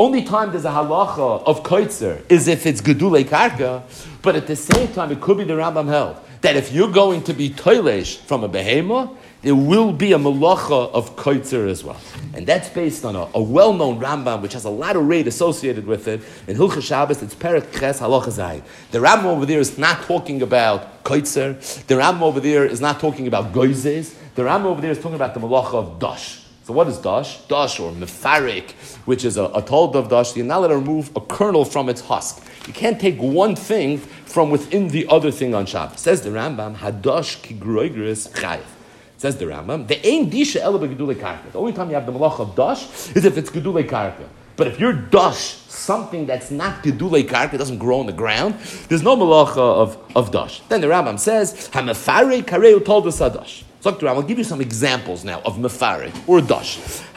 koitzer is if it's gedulei karka, but at the same time it could be the Rambam held that if you're going to be toilish from a behema, there will be a malacha of koitzer as well. And that's based on a well-known Rambam, which has a lot of rate associated with it. In Hilchos Shabbos, it's Perek Ches Halacha Zayid. The Rambam over there is not talking about koitzer. The Rambam over there is not talking about goizes. The Rambam over there is talking about the malacha of dash. So what is dash? Dash, or mefarik, which is a told of dash. You're not allowed to remove a kernel from its husk. You can't take one thing from within the other thing on Shabbos. Says the Rambam, hadash ki groigris chayiv. Says the Rambam, the ain disha ela begedulei karka. The only time you have the malach of dash is if it's gedulei karka. But if you're dash, something that's not gedulei karka, doesn't grow on the ground, there's no malacha of dash. Then the Rambam says, hamefare kareu told us dash. So I'll give you some examples now of mefarek or dash.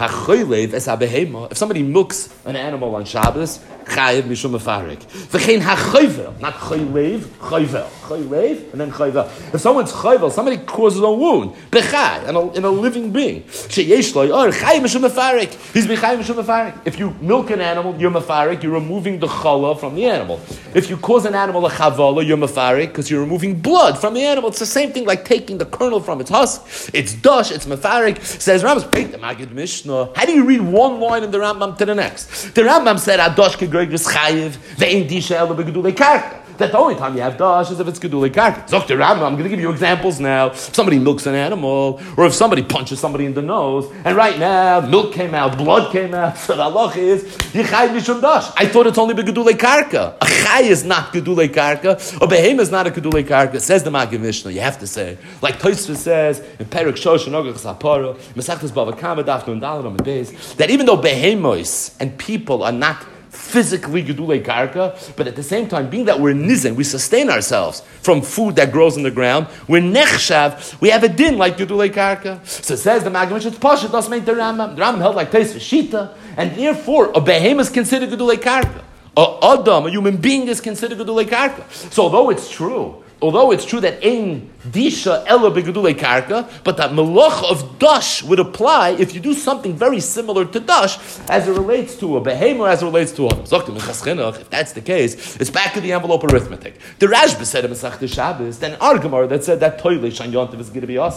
If somebody milks an animal on Shabbos, chayiv mishum mefarek. V'chein hachayvel, not chaylev, chayvel. Chaylev and then chayvel. If someone's chayvel, somebody causes a wound, bechai, in a living being. Sheyesh lo yor, chayiv mishum mefarek. He's bechai mishum mefarek. If you milk an animal, you're mefarek, you're removing the chala from the animal. If you cause an animal a chavala, you're mefarek, because you're removing blood from the animal. It's the same thing like taking the kernel from its husk. It's dash, it's mefarik. Says Rambam, break the Magid Mishnah. How do you read one line in the Rambam to the next? The Rambam said, "Adash kegregris chayiv ve'in disha ela begedulei karka." That the only time you have dash is if it's gedulei karka. Zok the Rambam, I'm going to give you examples now. If somebody milks an animal, or if somebody punches somebody in the nose, and right now milk came out, blood came out. So the halach is yichayv mishum dash. I thought it's only begedulei karka. A chay is not gedulei karka. A behem is not a gedulei karka. Says the Magid Mishnah. You have to say, like Tosfos says in Perek Shosh and Ogach Sapara, Mesachtes Bava Kama Daf Nun Daled on the base, that even though behemos and people are not physically gedulei karka, but at the same time, being that we're nizen, we sustain ourselves from food that grows in the ground, we're nechshav, we have a din like gedulei karka. So it says the Magid Mishnah, it's pasha, doesn't make the Rambam. The Rambam held like Tosfos Shita, and therefore a behem is considered gedulei karka. A adam, a human being, is considered gedulei karka. So although it's true that ein disha ela begedulei karka, but that malach of dash would apply if you do something very similar to dash as it relates to a behem or as it relates to a adam. If that's the case, it's back to the envelope arithmetic. The Rashba said in Masechta Shabbos, then our Gemara that said that toilish on yontiv is going to be aser.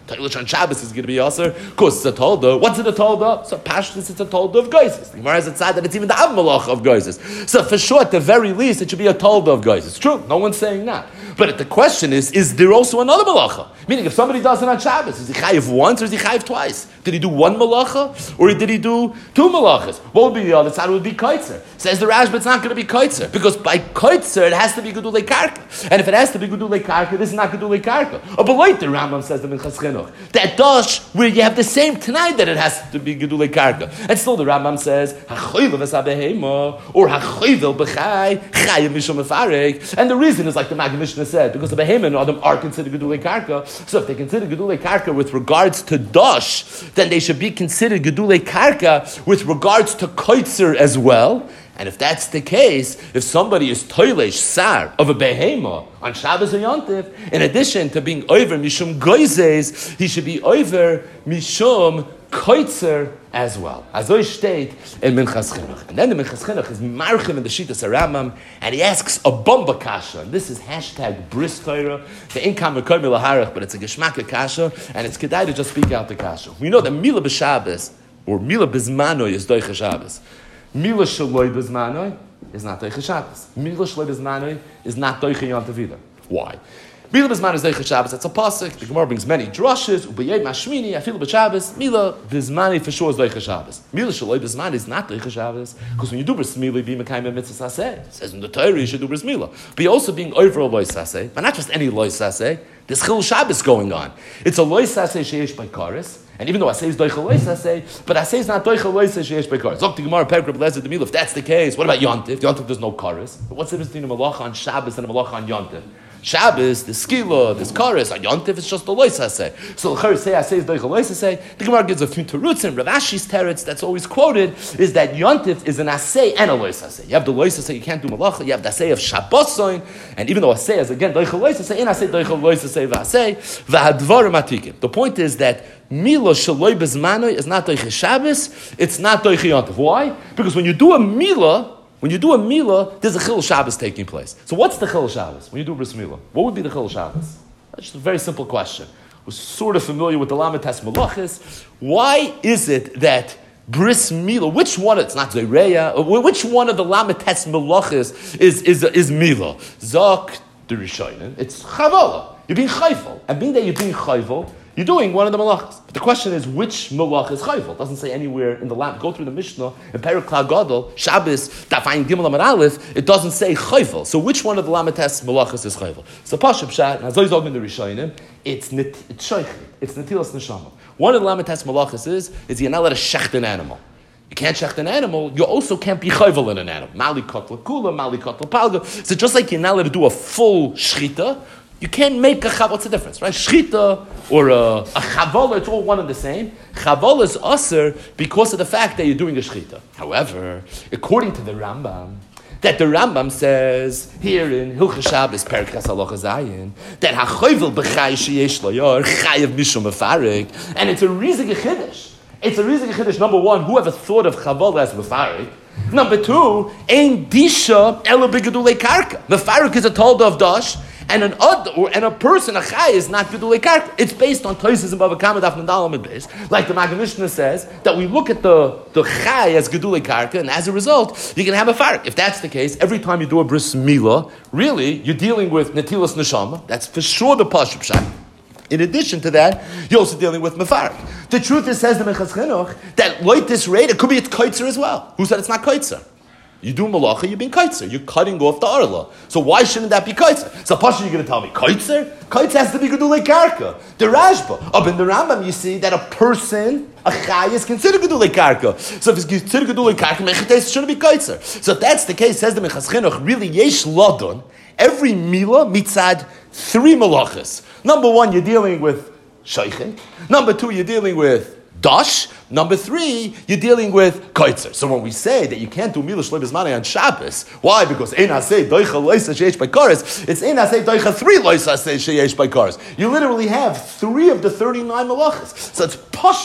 Toilish on Shabbos is going to be Yasser. Of course, it's a Tolda. What's it a Tolda? So Pashtus, it's a Tolda of Geizes. The Gemara has a tzad that it's even the Av Malach of Geizes. So for sure, at the very least, it should be a Tolda of Geizes. It's true. No one's saying that. But the question is there also another Malacha? Meaning, if somebody does it on Shabbos, is he chayiv once or is he chayiv twice? Did he do one Malacha or did he do two Malachas? What would be the other side? It would be Kaitzer. Says the Rashba, it's not going to be Kaitzer. Because by Kaitzer, it has to be Gedulei Karka. And if it has to be Gedulei Karka, this is not Gedulei Karka. But later, Rambam says the Minchas Chinuch, that Dosh, where you have the same tonight that it has to be Gedulei Karka. And still the Rambam says, HaChoyvel v'sabehema, or HaChoyvel b'chai, Chayim mishum mefarek. And the reason is like the Maggid Mishnah said, because the Behema and Adam are considered Gedulei Karka. So if they consider Gedulei Karka with regards to Dosh, then they should be considered Gedulei Karka with regards to Kaitzer as well. And if that's the case, if somebody is toilesh sar of a behema on Shabbos or Yontif, in addition to being over mishum goizes, he should be over mishum koitzer as well. Azoy state in Minchas Chinuch. And then the Minchas Chinuch is marchim in the Shittas Rambam, and he asks a bomba kasha. And this is hashtag bris Torah. The income rekoyim laharach, but it's a geschmacka kasha, and it's kedai to just speak out the kasha. We know that Mila b'Shabbos or Mila b'Zmanoi is doicha Shabbos. Mila shaloi b'Zmanoi is not doicha Shabbos. Mila shaloi b'Zmanoi is not doicha Yom Tov either. Why? Mila b'Zmanoi is doicha Shabbos. That's a pasuk. The Gemara brings many drushes. Ubeyei mashmini. I feel b'Shabbos. Mila b'Zmanoi for sure is doicha Shabbos. Mila shaloi b'Zmanoi is not doicha Shabbos because when you do bris Mila, be mekayim mitzvah saseh. It says in the Torah you should do bris Mila. But you're also being over a loy saseh, but not just any loy saseh. There's chil Shabbos going on. It's a loy saseh sheyesh by karis. And even though I say is doicha loy saseh, but I say it's not doicha loy saseh sheyesh by karis. Zok the Gemara Perek Lezer the Mila. If that's the case, what about Yontif? Yontif there's no karis. But what's the difference between a malacha on Shabbos and a malacha on Yontif? Shabbos, the skila, this karis. On Yontif, it's just the loy saseh. So the say I say is doicha loy saseh. The Gemara gives a few terutzim. And Rav Ashi's teretz that's always quoted is that Yontif is an asay and a loy saseh. You have the loy saseh, you can't do malacha. You have the asay of Shabbosoin, and even though asay is again doicha loy saseh, in asay doicha loy saseh v'asay v'hadvarim atikim. The point is that Mila shaloi bezmanoi is not doicha Shabbos. It's not doicha Yontif. Why? Because when you do a Mila, there's a Chil Shabbos taking place. So what's the Chil Shabbos? When you do Bris Milah, what would be the Chil Shabbos? That's just a very simple question. We're sort of familiar with the Lamed Tes Malachis. Why is it that Bris Milah, which one, it's not Zayreya, which one of the Lamed Tes Malachis is Milah? Zok, the Rishonim, it's Chavala. You're being Chayfel. And being that you're being Chayfel, you're doing one of the malachas. But the question is, which malach is chayfel? It doesn't say anywhere in the Lamb. Go through the Mishnah, in Perek Kla Gadol, Shabbos, Tafayin Gimel Amar Aleph, it doesn't say chayfel. So which one of the Lametes malachas is chayfel? So Pashup Shat, and Azoy Zog in the Rishonim, it's shaychit. It's netilas neshama. One of the Lametes malachas is you're not allowed to shecht an animal. You can't shecht an animal, you also can't be chayvel in an animal. Mali kotla kula, mali kotla palga. So just like you're not allowed to do a full shchita, you can't make a chav. What's the difference, right? Shchita or a chavola, it's all one and the same. Chavola is aser because of the fact that you're doing a shchita. However, according to the Rambam, that the Rambam says here in Hilchos Shabbos Perek Ches Halacha Zayin that hachoyvel b'chai sheyesh lo yor chayav mishum mefarek, and it's a rizig chiddush. It's a rizig chiddush. Number one, whoever thought of chavola as mefarek. Number two, ein disha elo b'gedulei karka. Mefarek is a tolda of dash. And a person, a chai, is not gedulei karka. It's based on toises and bava kama daf nandal amid beis. Like the Maggid Mishnah says, that we look at the chai as gedulei karka, and as a result, you can have a farik. If that's the case, every time you do a bris milah, really, you're dealing with netilas neshama. That's for sure the pashup shot. In addition to that, you're also dealing with mefarik. The truth is, says the Minchas Chinuch, that like this rate, it could be it's kaitzer as well. Who said it's not kaitzer? You do malacha, you're being kaitzer. You're cutting off the arla. So why shouldn't that be kaitzer? So Pasha, you're going to tell me kaitzer? Kaitzer has to be gedulei karka. The Rashba. Up in the Rambam, you see that a person, a chai, is considered gedulei karka. So if it's considered gedulei karka, mechites shouldn't be kaitzer. So if that's the case, says the Minchas Chinuch, really yesh ladon. Every milah mitzad three malachas. Number one, you're dealing with shaychin. Number two, you're dealing with dash. Number three, you're dealing with kaitzer. So when we say that you can't do milah shloi b'zmanei on Shabbos, why? Because ein hasei doicha loisa sheyesh by kares. It's ein hasei doicha three loisa sheyesh by kares. You literally have 3 of the 39 malachas. So it's pashit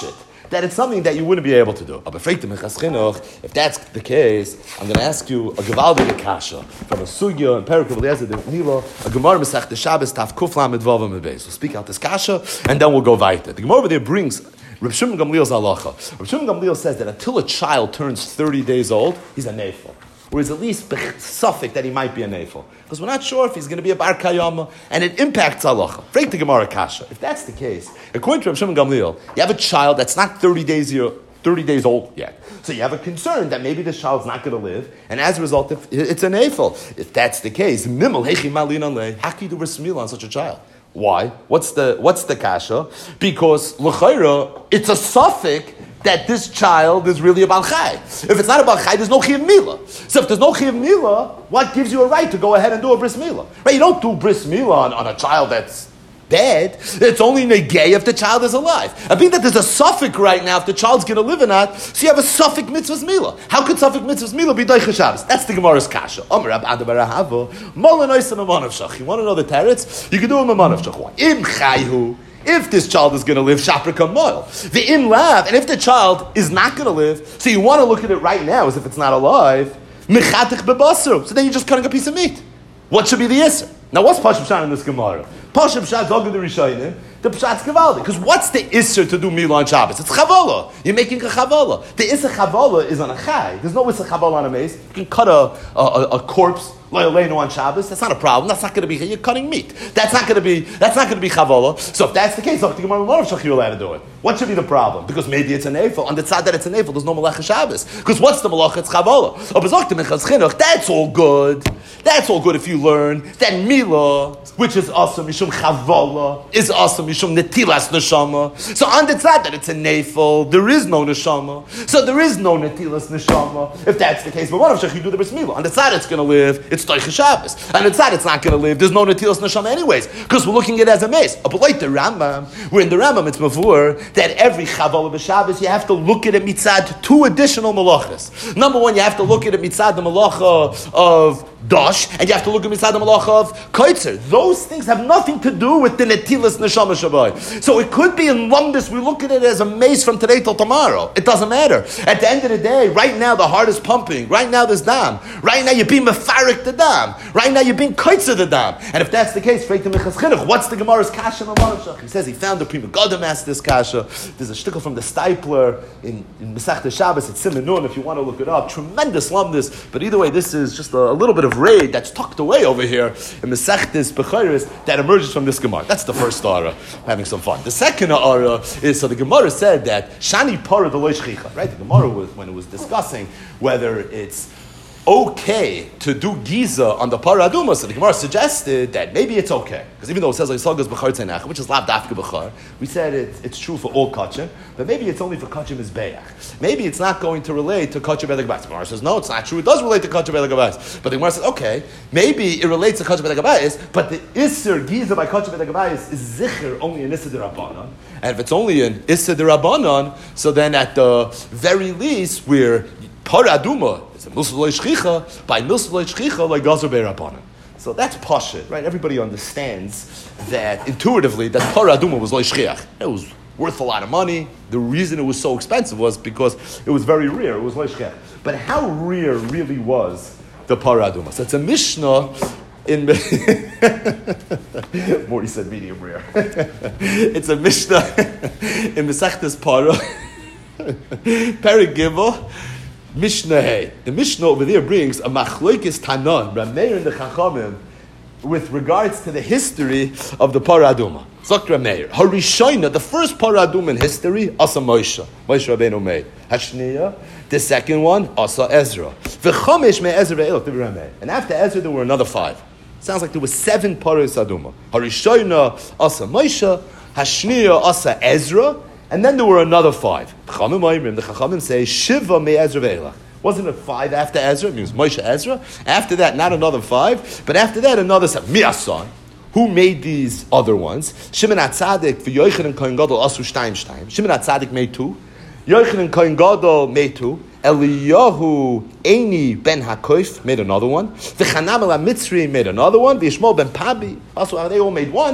that it's something that you wouldn't be able to do. If that's the case, I'm going to ask you a Gevaldige Kasha from a Sugya and Perek of Eliezer de Nilo, a Gemara Masech the Shabbos Taf Kuf Lamed Vav Amud Beis. We'll speak out this Kasha and then we'll go weiter. The Gemara over there brings Reb Shimon Gamliel's halacha. Reb Shimon Gamliel says that until a child turns 30 days old, he's a neifel. Or is at least suffix that he might be a neifel. Because we're not sure if he's going to be a bar kayama, and it impacts halacha. Break the Gemara Kasha. If that's the case, according to Reb Shimon Gamliel, you have a child that's not 30 days old yet. So you have a concern that maybe this child's not going to live, and as a result, it's a neifel. If that's the case, mimel hechi malin alei, how can you do bris milah on such a child? Why? What's the kasha? Because l'chayra, it's a suffix that this child is really a Baal Chai. If it's not a Baal Chai, there's no Chiyuv Milah. So if there's no Chiyuv Milah, what gives you a right to go ahead and do a Bris Milah? Right? You don't do Bris Milah on a child that's dead. It's only negay if the child is alive. I think that there's a suffix right now if the child's going to live or not, so you have a suffix mitzvah's milah. How could suffix mitzvah's milah be doicha Shabbos? That's the Gemara's kasha. You want to know the teretz? You can do a mamanav shach. Im chayhu. If this child is going to live, shapra kamoil. The im lav, and if the child is not going to live, so you want to look at it right now as if it's not alive, mechatich bebasar. So then you're just cutting a piece of meat. What should be the isser? Now, what's Pashim Shan in this Gemara? Pashim Shan, Dogger the Rishayim, the Pshat's Gevaldi. Because what's the isser to do Milah on Shabbos? It's Chavola. You're making a Chavola. The isser Chavola is on a Chai. There's no isser Chavola on a mace. You can cut a corpse, Loyalenu on Shabbos. That's not a problem. That's not going to be, you're cutting meat. That's not going to be Chavola. So if that's the case, the Gemara Mamarav you're allowed to do it. What should be the problem? Because maybe it's an Eifel. On the side that it's an Eifel, there's no Malacha Shabbos. Because what's the Malacha? It's Chavola. That's all good. That's all good if you learn that Milah, which is awesome, Mishum Chavola, is awesome, Mishum Netilas Neshama. So on the side that it's a Neifel, there is no Neshama. So there is no Netilas Neshama. If that's the case, but what if you do the Bris Milah? On the side it's going to live, it's Toicha Shabbos. On the side it's not going to live, there's no Netilas Neshama anyways. Because we're looking at it as a mace. But like the Rambam, we're in the Rambam, it's Mavur, that every Chavola b'Shabbos, you have to look at it mitzad two additional malachas. Number one, you have to look at it mitzad the malacha of Dosh, and you have to look at mitzad the malacha of Kaitzer. Those things have nothing to do with the Netilas Neshama Shabbai. So it could be in Lumbus, we look at it as a mace from today till tomorrow. It doesn't matter. At the end of the day, right now the heart is pumping. Right now there's dam. Right now you're being mefarik the dam. Right now you're being Kaitzer the dam. And if that's the case, what's the Gemara's kasha? He says he found the Prima Gadam asked this kasha. There's a shtickle from the Stipler in Masechta Shabbos. It's Simenun if you want to look it up. Tremendous lumdus. But either way, this is just a little bit of raid that's tucked away over here in Masechtas Bechoros that emerges from this Gemara. That's the first ara, having some fun. The second ara is, so the Gemara said that Shani Para the Loishchicha, right? The Gemara was, when it was discussing whether it's okay to do Giza on the Paraduma, so the Gemara suggested that maybe it's okay. Because even though it says like Sagas Bechar Tzeinach, which is Lav Dafka Bechar, we said it's true for all Kachim, but maybe it's only for Kachim Mizbeach. Maybe it's not going to relate to Kachim Be'legabais. The Gemara says, no, it's not true. It does relate to Kachim Be'legabais. But the Gemara says, okay, maybe it relates to Kachim Be'legabais, but the Isser Giza by Kachim Be'legabais is Zicher only an Isser D'Rabbanan. And if it's only an Isser D'Rabbanan, so then at the very least, we're Paraduma, it's a Milsa L'Shchicha, by Milsa L'Shchicha, like Gazer Be'Rabbanan. So that's Pashit, right? Everybody understands that intuitively that Paraduma was L'Shchiach. It was worth a lot of money. The reason it was so expensive was because it was very rare. It was L'Shchiach. But how rare really was the Paraduma? So it's a Mishnah in... Morty said medium rare. It's a Mishnah in Mesechtes Para. Perek Gimel. Mishnah Hey. The Mishnah over there brings a Machloikis Tanan, Rameir and the Chachamim, with regards to the history of the Paraduma. Zok Rameir. Harishoina, the first Paraduma in history, Asa Moshe. Moshe Rabbeinu made. Hashniya, the second one, Asa Ezra. V'chomesh me Ezra Ve'elach to Rameir. And after Ezra, there were another 5. Sounds like there were 7 Paraduma. Harishoina, Asa Moshe. Hashniya, Asa Ezra. And then there were another 5. The Chachamim say, Shiva me Ezra ve'elach. Wasn't it 5 after Ezra? It means Moshe Ezra. After that, not another 5, but after that, another 7. Miasan. Who made these other ones? Shimon HaTzadik for Yochanan Kohen Gadol Asu Shtayim Shtayim. Shimon HaTzadik made 2. Yochanan Kohen Gadol made 2. Eliyahu Eini ben HaKoif made another one. The Chanam el HaMitzri made another one. The Yishmael ben Pabi, also they all made one.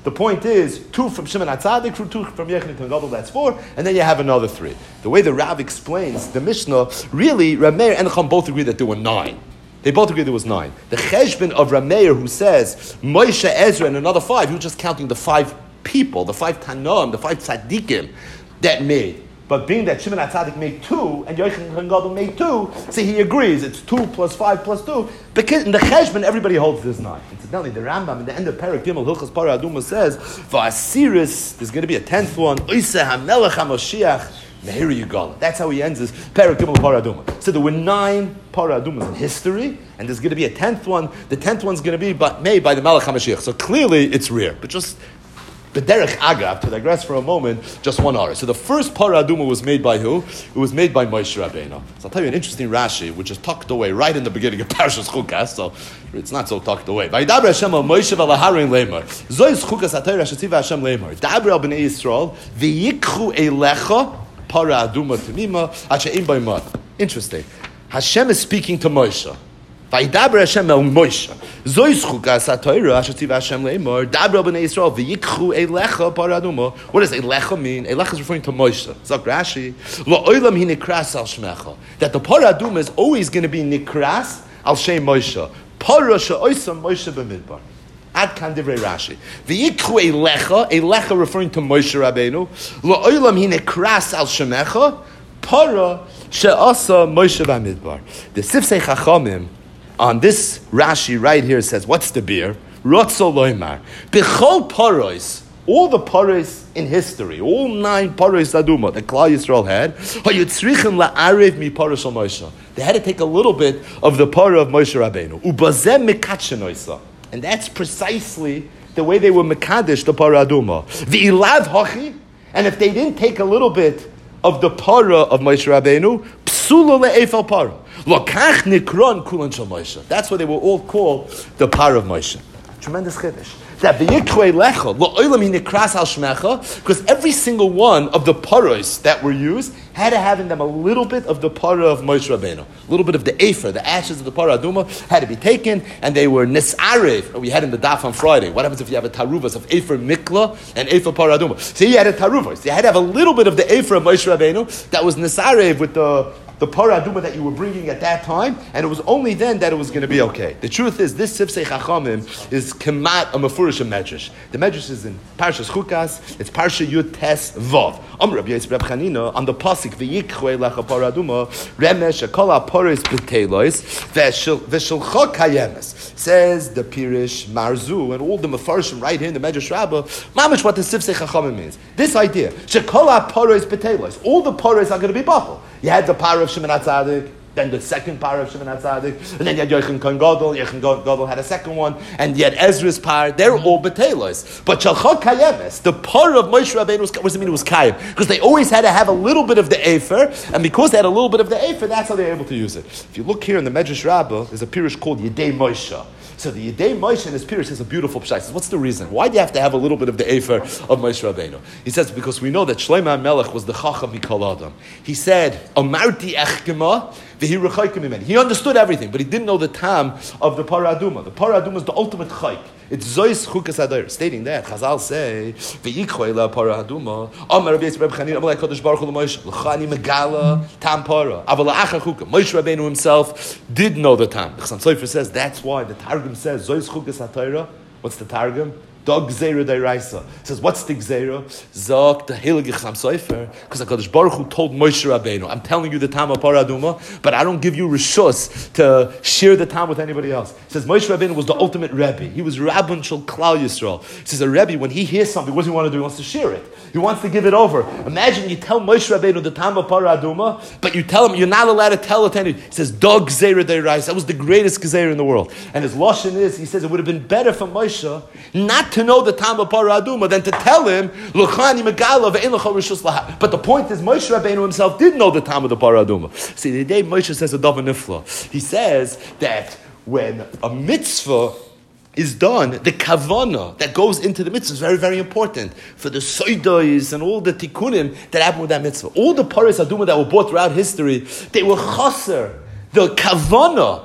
The point is, 2 from Shimon HaTzadik, 2 from Yechon Gadol, that's 4, and then you have another 3. The way the Rav explains the Mishnah, really, Rameir and Chacham both agree that there were 9. They both agree there was 9. The Cheshbon of Rameir, who says Moshe, Ezra, and another 5, he was just counting the 5 people, the 5 Tanaim, the 5 Tzaddikim that made. But being that Shimon HaTzadik made 2, and Yochanan Gadol made 2, so he agrees, it's 2 plus 5 plus 2. Because in the Cheshbon, everybody holds this 9. Incidentally, the Rambam, in the end of Perek Gimel, Hilchos Parah Aduma says, V'asiris, there's going to be a 10th one, Oiseh HaMelech HaMoshiach, Mehiri Yigala. That's how he ends his Perek Gimel Parah Aduma. So there were 9 Parah Adumas in history, and there's going to be a 10th one. The 10th one's going to be made by the Melech HaMashiach. So clearly, it's rare. But just the Derech Agav, to digress for a moment, just one hour. So the first Parah Aduma was made by who? It was made by Moshe Rabbeinu. So I'll tell you an interesting Rashi, which is tucked away right in the beginning of Parashas Chukas, so it's not so tucked away. Vayidaber Hashem al Moshe v'alaharin leimar. Zois Chukas HaTorah shetzivah Hashem leimar. Daber al b'nei Yisrael v'yikchu eilecha Parah Aduma Tamima ad she'ein bo imad. Interesting. Hashem is speaking to Moshe. Vayidaber Hashem el Moshe. Zois chukas haTorah asher tzivah Hashem leimor. Daber b'nei Yisrael v'yikchu eilecha Parah Aduma. What does eilecha mean? Eilecha is referring to Moshe. Zok Rashi. Lo olam hi nikras al shmecha. That the Parah Aduma is always going to be nikras al shem Moshe. Parah she'oisam Moshe b'midbar. Ad kan divrei Rashi. V'yikchu eilecha referring to Moshe Rabbeinu. Lo olam hi nikras al shemecha. Parah she'asa Moshe b'midbar. The Sifsei Chachamim on this Rashi right here says, what's the beer? Rotzo loymar. Bechol paros, all the paros in history, all 9 paros aduma that Klal Yisrael had, hayotzrichim la'arev mi paros shel Moshe. They had to take a little bit of the parah of Moshe Rabbeinu. Ubazem mekatshenoisa. And that's precisely the way they were mekadesh the parah aduma. V'ilav hachi, and if they didn't take a little bit of the parah of Moshe Rabbeinu, psula le'efel parah. Lokach nikron kulan shel Moshe. That's why they were all called the parah of Moshe. Tremendous chiddush. That v'yikru eilecha lo'olam hi nikras al shmecha, because every single one of the paros that were used had to have in them a little bit of the parah of Moshe Rabbeinu, a little bit of the afer, the ashes of the parah aduma had to be taken, and they were nisarev. We had in the daf on Friday. What happens if you have a taruvas of afer mikla and afer parah aduma? So you had a taruvas. You had to have a little bit of the afer of Moshe Rabbeinu that was nisarev with the parah aduma that you were bringing at that time, and it was only then that it was going to be okay. The truth is, this Sifsei Chachamim is kemat a mefurish medrash. The medrash is in Parshas Chukas. It's Parsha Yud Tes Vav. Rabbi Yisrael Reb Chanina on the pasuk v'yikchu eilecha parah aduma remesh shekol haparos b'teilos v'shulcha kayemes, says the Pirish Marzu and all the mefarshim right here in the Medrash Rabbah. Mamish what the Sifsei Chachamim means. This idea shekol haparos b'teilos, all the paros are going to be bottled. You had the parah of Shimon HaTzadik, then the second parah of Shimon HaTzadik, and then you had Yochanan Gadol. Yochanan Gadol had a second one, and you had Ezra's parah. They're all betelos. But Shalcha Kayemes, the parah of Moshe Rabbeinu was, what does it mean it was Kayem? Because they always had to have a little bit of the Efer, and because they had a little bit of the Efer, that's how they were able to use it. If you look here in the Medrash Rabbah, there's a pirush called Yedei Moshe. So the Yedei Moshe in his pirush has a beautiful pshat. He says, what's the reason? Why do you have to have a little bit of the Efer of Moshe Rabbeinu? He says, because we know that Shlomo HaMelech was the Chacham Mikol Adam. He said, Amarti Echkema, v'hi rechaykim imen. He understood everything, but he didn't know the tam of the parah aduma. The parah aduma is the ultimate chayk. It's Zois Chukas Adayr. Stating that, Chazal say, v'yikhu ela parah aduma, Amar Rabbi Yisrael Reb Chanina, Amalei Kodesh Baruch Hu L'Moshe, L'chani Megala, tam parah. Aval la'achar chukah. Moshe Rabbeinu himself did know the tam. The Chassam Sofer says, that's why the Targum says, Zois Chukas Adayr. What's the Targum? Dog Gzeira Deiraisa. Says, what's the Gzeira? Zok the Heilige Chassam Sofer. Because HaKadosh Baruch Hu told Moshe Rabbeinu, I'm telling you the tam of parah aduma, but I don't give you rishus to share the tam with anybody else. He says, Moshe Rabbeinu was the ultimate Rebbe. He was Rabbon Shel Klal Yisrael. He says, a Rebbe, when he hears something, what does he want to do? He wants to share it. He wants to give it over. Imagine you tell Moshe Rabbeinu the tam of parah aduma, but you tell him you're not allowed to tell it to anyone. He says, Dog Gzeira Deiraisa. That was the greatest Gzeira in the world. And his lashon is, he says, it would have been better for Moshe not to know the tam of parah aduma than to tell him, L'chani Megala ve'en l'cha rishus laha. But the point is, Moshe Rabbeinu himself did know the time of the parah aduma. See, the day Moshe says a davar nifla, he says that when a mitzvah is done, the kavana that goes into the mitzvah is very, very important for the soidois and all the tikkunim that happen with that mitzvah. All the paras aduma that were brought throughout history, they were chaser. The kavana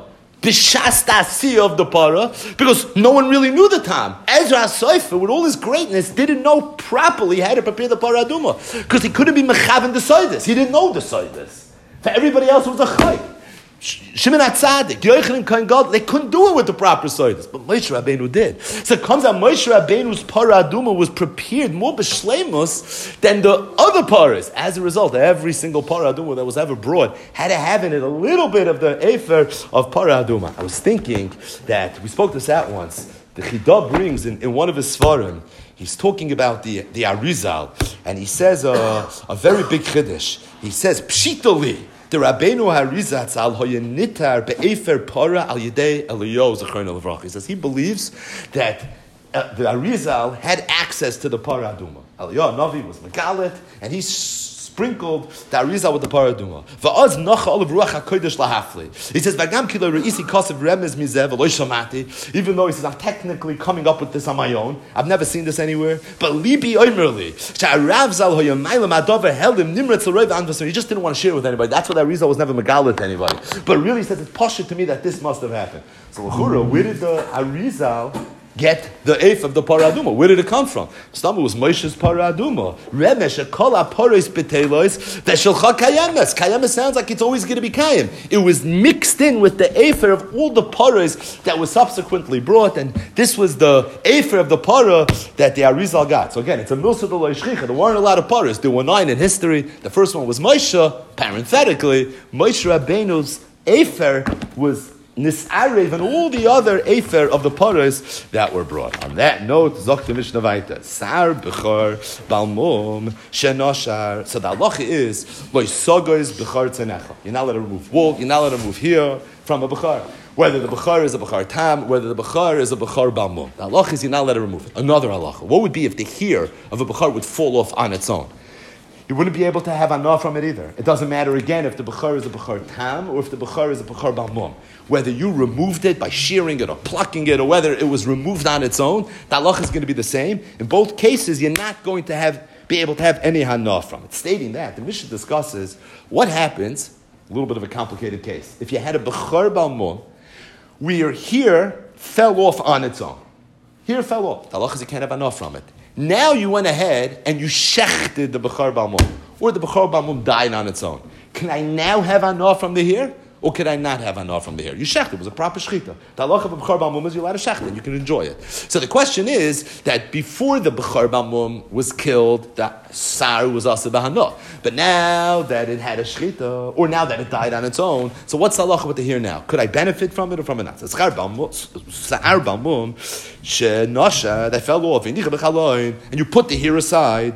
B'shas of the para, because no one really knew the time. Ezra HaSofer, with all his greatness, didn't know properly how to prepare the para aduma, because he couldn't be mechaven the soides. He didn't know the soides. For everybody else, it was a chay. Shimon HaTzadik, Yochanan Kohen Gadol, they couldn't do it with the proper soides, but Moshe Rabbeinu did. So it comes out Moshe Rabbeinu's para aduma was prepared more b'shleimus than the other paras. As a result, every single para aduma that was ever brought had to have in it a little bit of the efer of para aduma. I was thinking that, we spoke this out once, the Chidah brings in one of his svarim, he's talking about the Arizal, and he says a very big chiddush. He says, Pshitoli, the Rabbeinu Harizatz al hoyenitar be'efer para al yedei Eliyahu zechron levracha. He says he believes that the Arizal had access to the para aduma. Eliyahu Navi was megalit, and he sprinkled the Arizal with the para aduma. Va'az nacha olav ruach hakodesh lahafli. He says v'gam kilo reisi kasev remez mizev v'lo shamati. Even though he says I'm technically coming up with this on my own, I've never seen this anywhere. But libi oimerli she'arav zal hoyamayla madavar helim nimretz l'roiv anvasim. He just didn't want to share it with anybody. That's why the Arizal was never megalit to anybody. But really, he says it's poshut to me that this must have happened. So l'chura, where did the Arizal get the eif of the para aduma? Where did it come from? Stama was Moshe's para aduma. Remesh kol aparos betelos v'shelcha kayemes. Kayemes sounds like it's always going to be kayem. It was mixed in with the efer of all the paras that was subsequently brought, and this was the efer of the para that the Arizal got. So again, it's a milsa de lo yishchicha. There weren't a lot of paras. There were 9 in history. The first one was Moshe. Parenthetically, Moshe Rabbeinu's efer was Nisarev and all the other efer of the paras that were brought. On that note, Zok the Mishnah Vaita, Sar Bechor Balmum Shenoshar. So the halacha is Loy Sogois Bechor Tzenecha. You're not allowed to remove wool. You're not allowed to move here from a Bechor. Whether the Bechor is a Bechor Tam, whether the Bechor is a Bechor Balmum. The halacha is you're not allowed to remove it. Another halacha. What would be if the hair of a Bechor would fall off on its own? You wouldn't be able to have anah from it either. It doesn't matter again if the Bechor is a Bechor Tam or if the Bechor is a Bechor Balmum. Whether you removed it by shearing it or plucking it or whether it was removed on its own, the halacha is going to be the same. In both cases, you're not going to be able to have any hana from it. Stating that, the Mishnah discusses what happens, a little bit of a complicated case. If you had a Bechor Balmum, where here fell off on its own. Here fell off. The halacha is you can't have hana from it. Now you went ahead and you shechted the Bechor Balmum, or the Bechor Balmum died on its own. Can I now have hana from the hair? Or could I not have hana from the hair? You shecht it was a proper shechita. The halacha of Bechor Balmum is you're allowed to shecht it. You can enjoy it. So the question is that before the Bechor Balmum was killed, the sar was also b'hana. But now that it had a shechita, or now that it died on its own, so what's the halacha with the hair now? Could I benefit from it or from it not? So sar Balmum shenosha that fell off and you put the hair aside,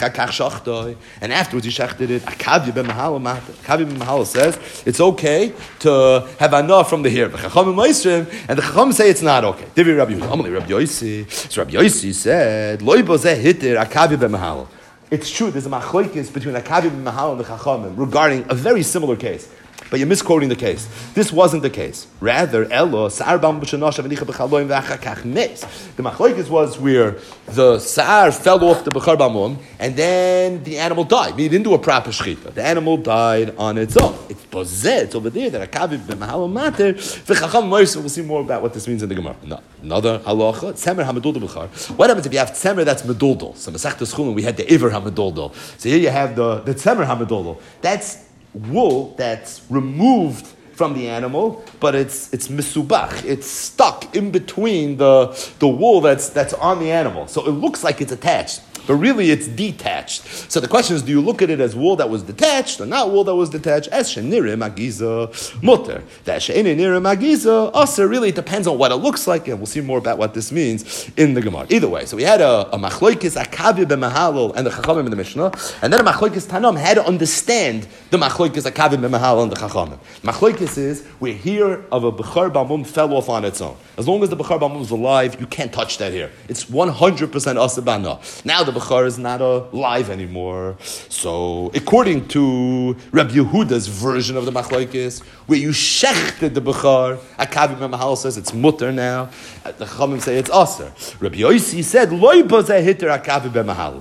and afterwards you shechted it. Akavi ben Mahala says it's okay to have anah from the hair. And the Chachamim say it's not okay. Divi Rabbi Yossi. So Rabbi Yossi said, Loi bozeh hitir akavi b'mahal. It's true, there's a machlokes between akavi b'mahal and the Chachamim regarding a very similar case. But you're misquoting the case. This wasn't the case. Rather, Elo, Sa'ar bam b'shenosh avenicha b'chaloim v'achakach nes. The machlokes was where the Sa'ar fell off the Bechor Balmum, and then the animal died. He didn't do a proper shechita. The animal died on its own. It's pozeh, it's over there, that akaviv b'mahal mater, v'chacham moiser. We'll see more about what this means in the Gemara. No. Another halacha, tzemer ha'meduldal b'char. What happens if you have tzemer that's meduldal? So Masechtas Chulin, we had the iver ha'meduldal. So here you have the tzemer ha'meduldal. That's wool that's removed from the animal, but it's misubach. It's stuck in between the wool that's on the animal. So it looks like it's attached, but really it's detached. So the question is, do you look at it as wool that was detached or not wool that was detached? Es shenirim agiza mutter. That shenirim agiza aser. Really, it depends on what it looks like, and we'll see more about what this means in the Gemara. Either way, so we had a machlokes akavi b'mahalol and the Chachamim in the Mishnah, and then a machlokes tanam had to understand the machlokes akavi b'mahalol and the Chachamim. Machlokes is we're here of a Bechor Balmum fell off on its own. As long as the Bechor Balmum is alive, you can't touch that here. It's 100% asabana. Now the Bechor is not alive anymore. So, according to Rabbi Yehuda's version of the machlokes, where you shechted the Bechor, Akavi Memahal says it's mutter now. The Chachamim say it's aser. Rabbi Yossi said, Loi bozeh hitter Akavi Bemahal. No.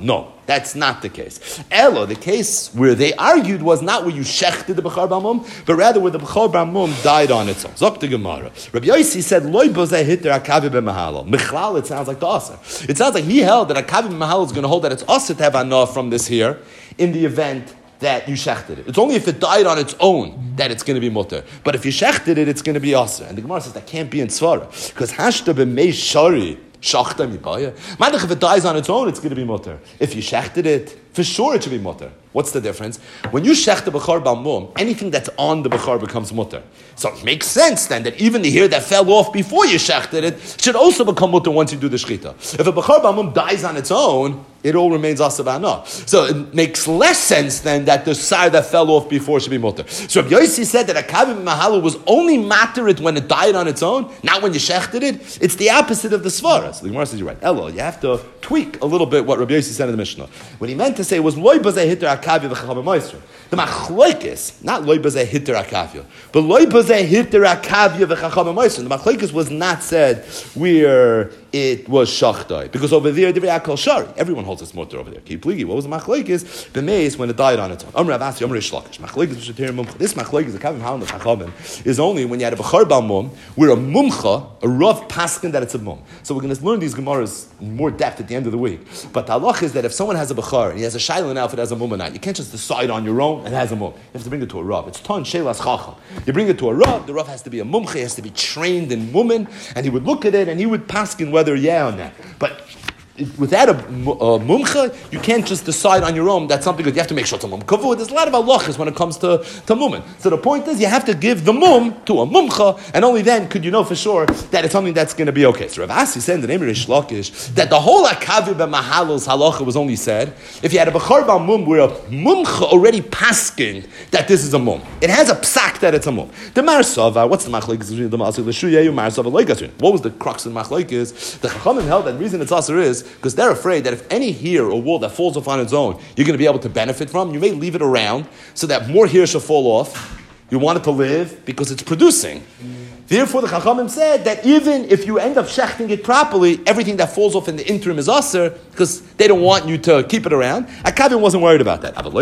That's not the case. Elo, the case where they argued was not where you shechted the Bechar B'Mum, but rather where the Bechar B'Mum died on its own. Zok the Gemara. Rabbi Yossi said, Loi bozeh hitter akavi b'mahalo. Michlal, it sounds like the Aser. It sounds like he held that akavi b'mahalo is going to hold that it's Aser to have anah from this here in the event that you shechted it. It's only if it died on its own that it's going to be mutter. But if you shechted it, it's going to be Aser. And the Gemara says that can't be in Svara. Because hashta b'mei shari, shachta mipaya. Madach, if it dies on its own, it's going to be mutter. If you shechted it, for sure it should be mutter. What's the difference? When you shech the Bechar B'Mum, anything that's on the Bechar becomes mutter. So it makes sense then that even the hair that fell off before you shechted it should also become mutter once you do the shechita. If a Bechar B'Mum dies on its own, it all remains asavana. So it makes less sense then that the side that fell off before should be mutter. So Rabbi Yossi said that a kavim mahalu was only materit when it died on its own, not when you shechted it. It's the opposite of the svara. So the Gemara says you're right. Elo, you have to tweak a little bit what Rabbi Yossi said in the Mishnah. What he meant to say was loy bazeh hitter akavi v'chachavim moisr. The machlokes, not loy bazeh hitter akavia, but loy bazeh hitter akavia v'chachavim moisr. The machlokes was not said where it was shachtai, because over there divrei akol shari. Everyone holds its mutter over there. Keep pligi. What was the machlokes? The mace when it died on its own. Amr Avasi, Amr Shlakish. Machlokes v'shetir mumcha. This machlokes, the kavim halam v'chachavim, is only when you had a bechar b'mum, where a mumcha, a rough paskin that it's a mum. So we're going to learn these gemaras in more depth at the end of the week. But the halach is that if someone has a bechar and he has a shaila now if it has a mum or not, you can't just decide on your own and it has a mum. You have to bring it to a rav. It's ton shelas chacham. You bring it to a rav. The rav has to be a mumcha. He has to be trained in woman, and he would look at it and he would paskin whether yeah or not. But without a mumcha, you can't just decide on your own that's something that you have to make sure it's a mum kavod. There's a lot of halachas when it comes to mumen. So the point is, you have to give the mum to a mumcha, and only then could you know for sure that it's something that's going to be okay. So Rav Asi said in the name of Rish Lakish that the whole akavi b'mahalos halacha was only said if you had a bechar b'mum where a mumcha already paskin that this is a mum. It has a psak that it's a mum. The marsava, what's the machlekes between the marsava l'shuyeyu marsava loikatun? What was the crux of the machlekes? The chachamim held that the reason it's aser is because they're afraid that if any hair or wool that falls off on its own, you're going to be able to benefit from. You may leave it around so that more hair shall fall off. You want it to live because it's producing. Therefore, the Chachamim said that even if you end up shechting it properly, everything that falls off in the interim is aser because they don't want you to keep it around. Akavim wasn't worried about that. If a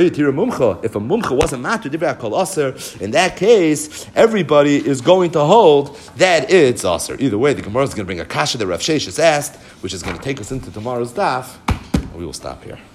mumcha wasn't matter, in that case, everybody is going to hold that it's aser. Either way, the Gemara is going to bring a kasha that Rav Sheshes asked, which is going to take us into tomorrow's daf. We will stop here.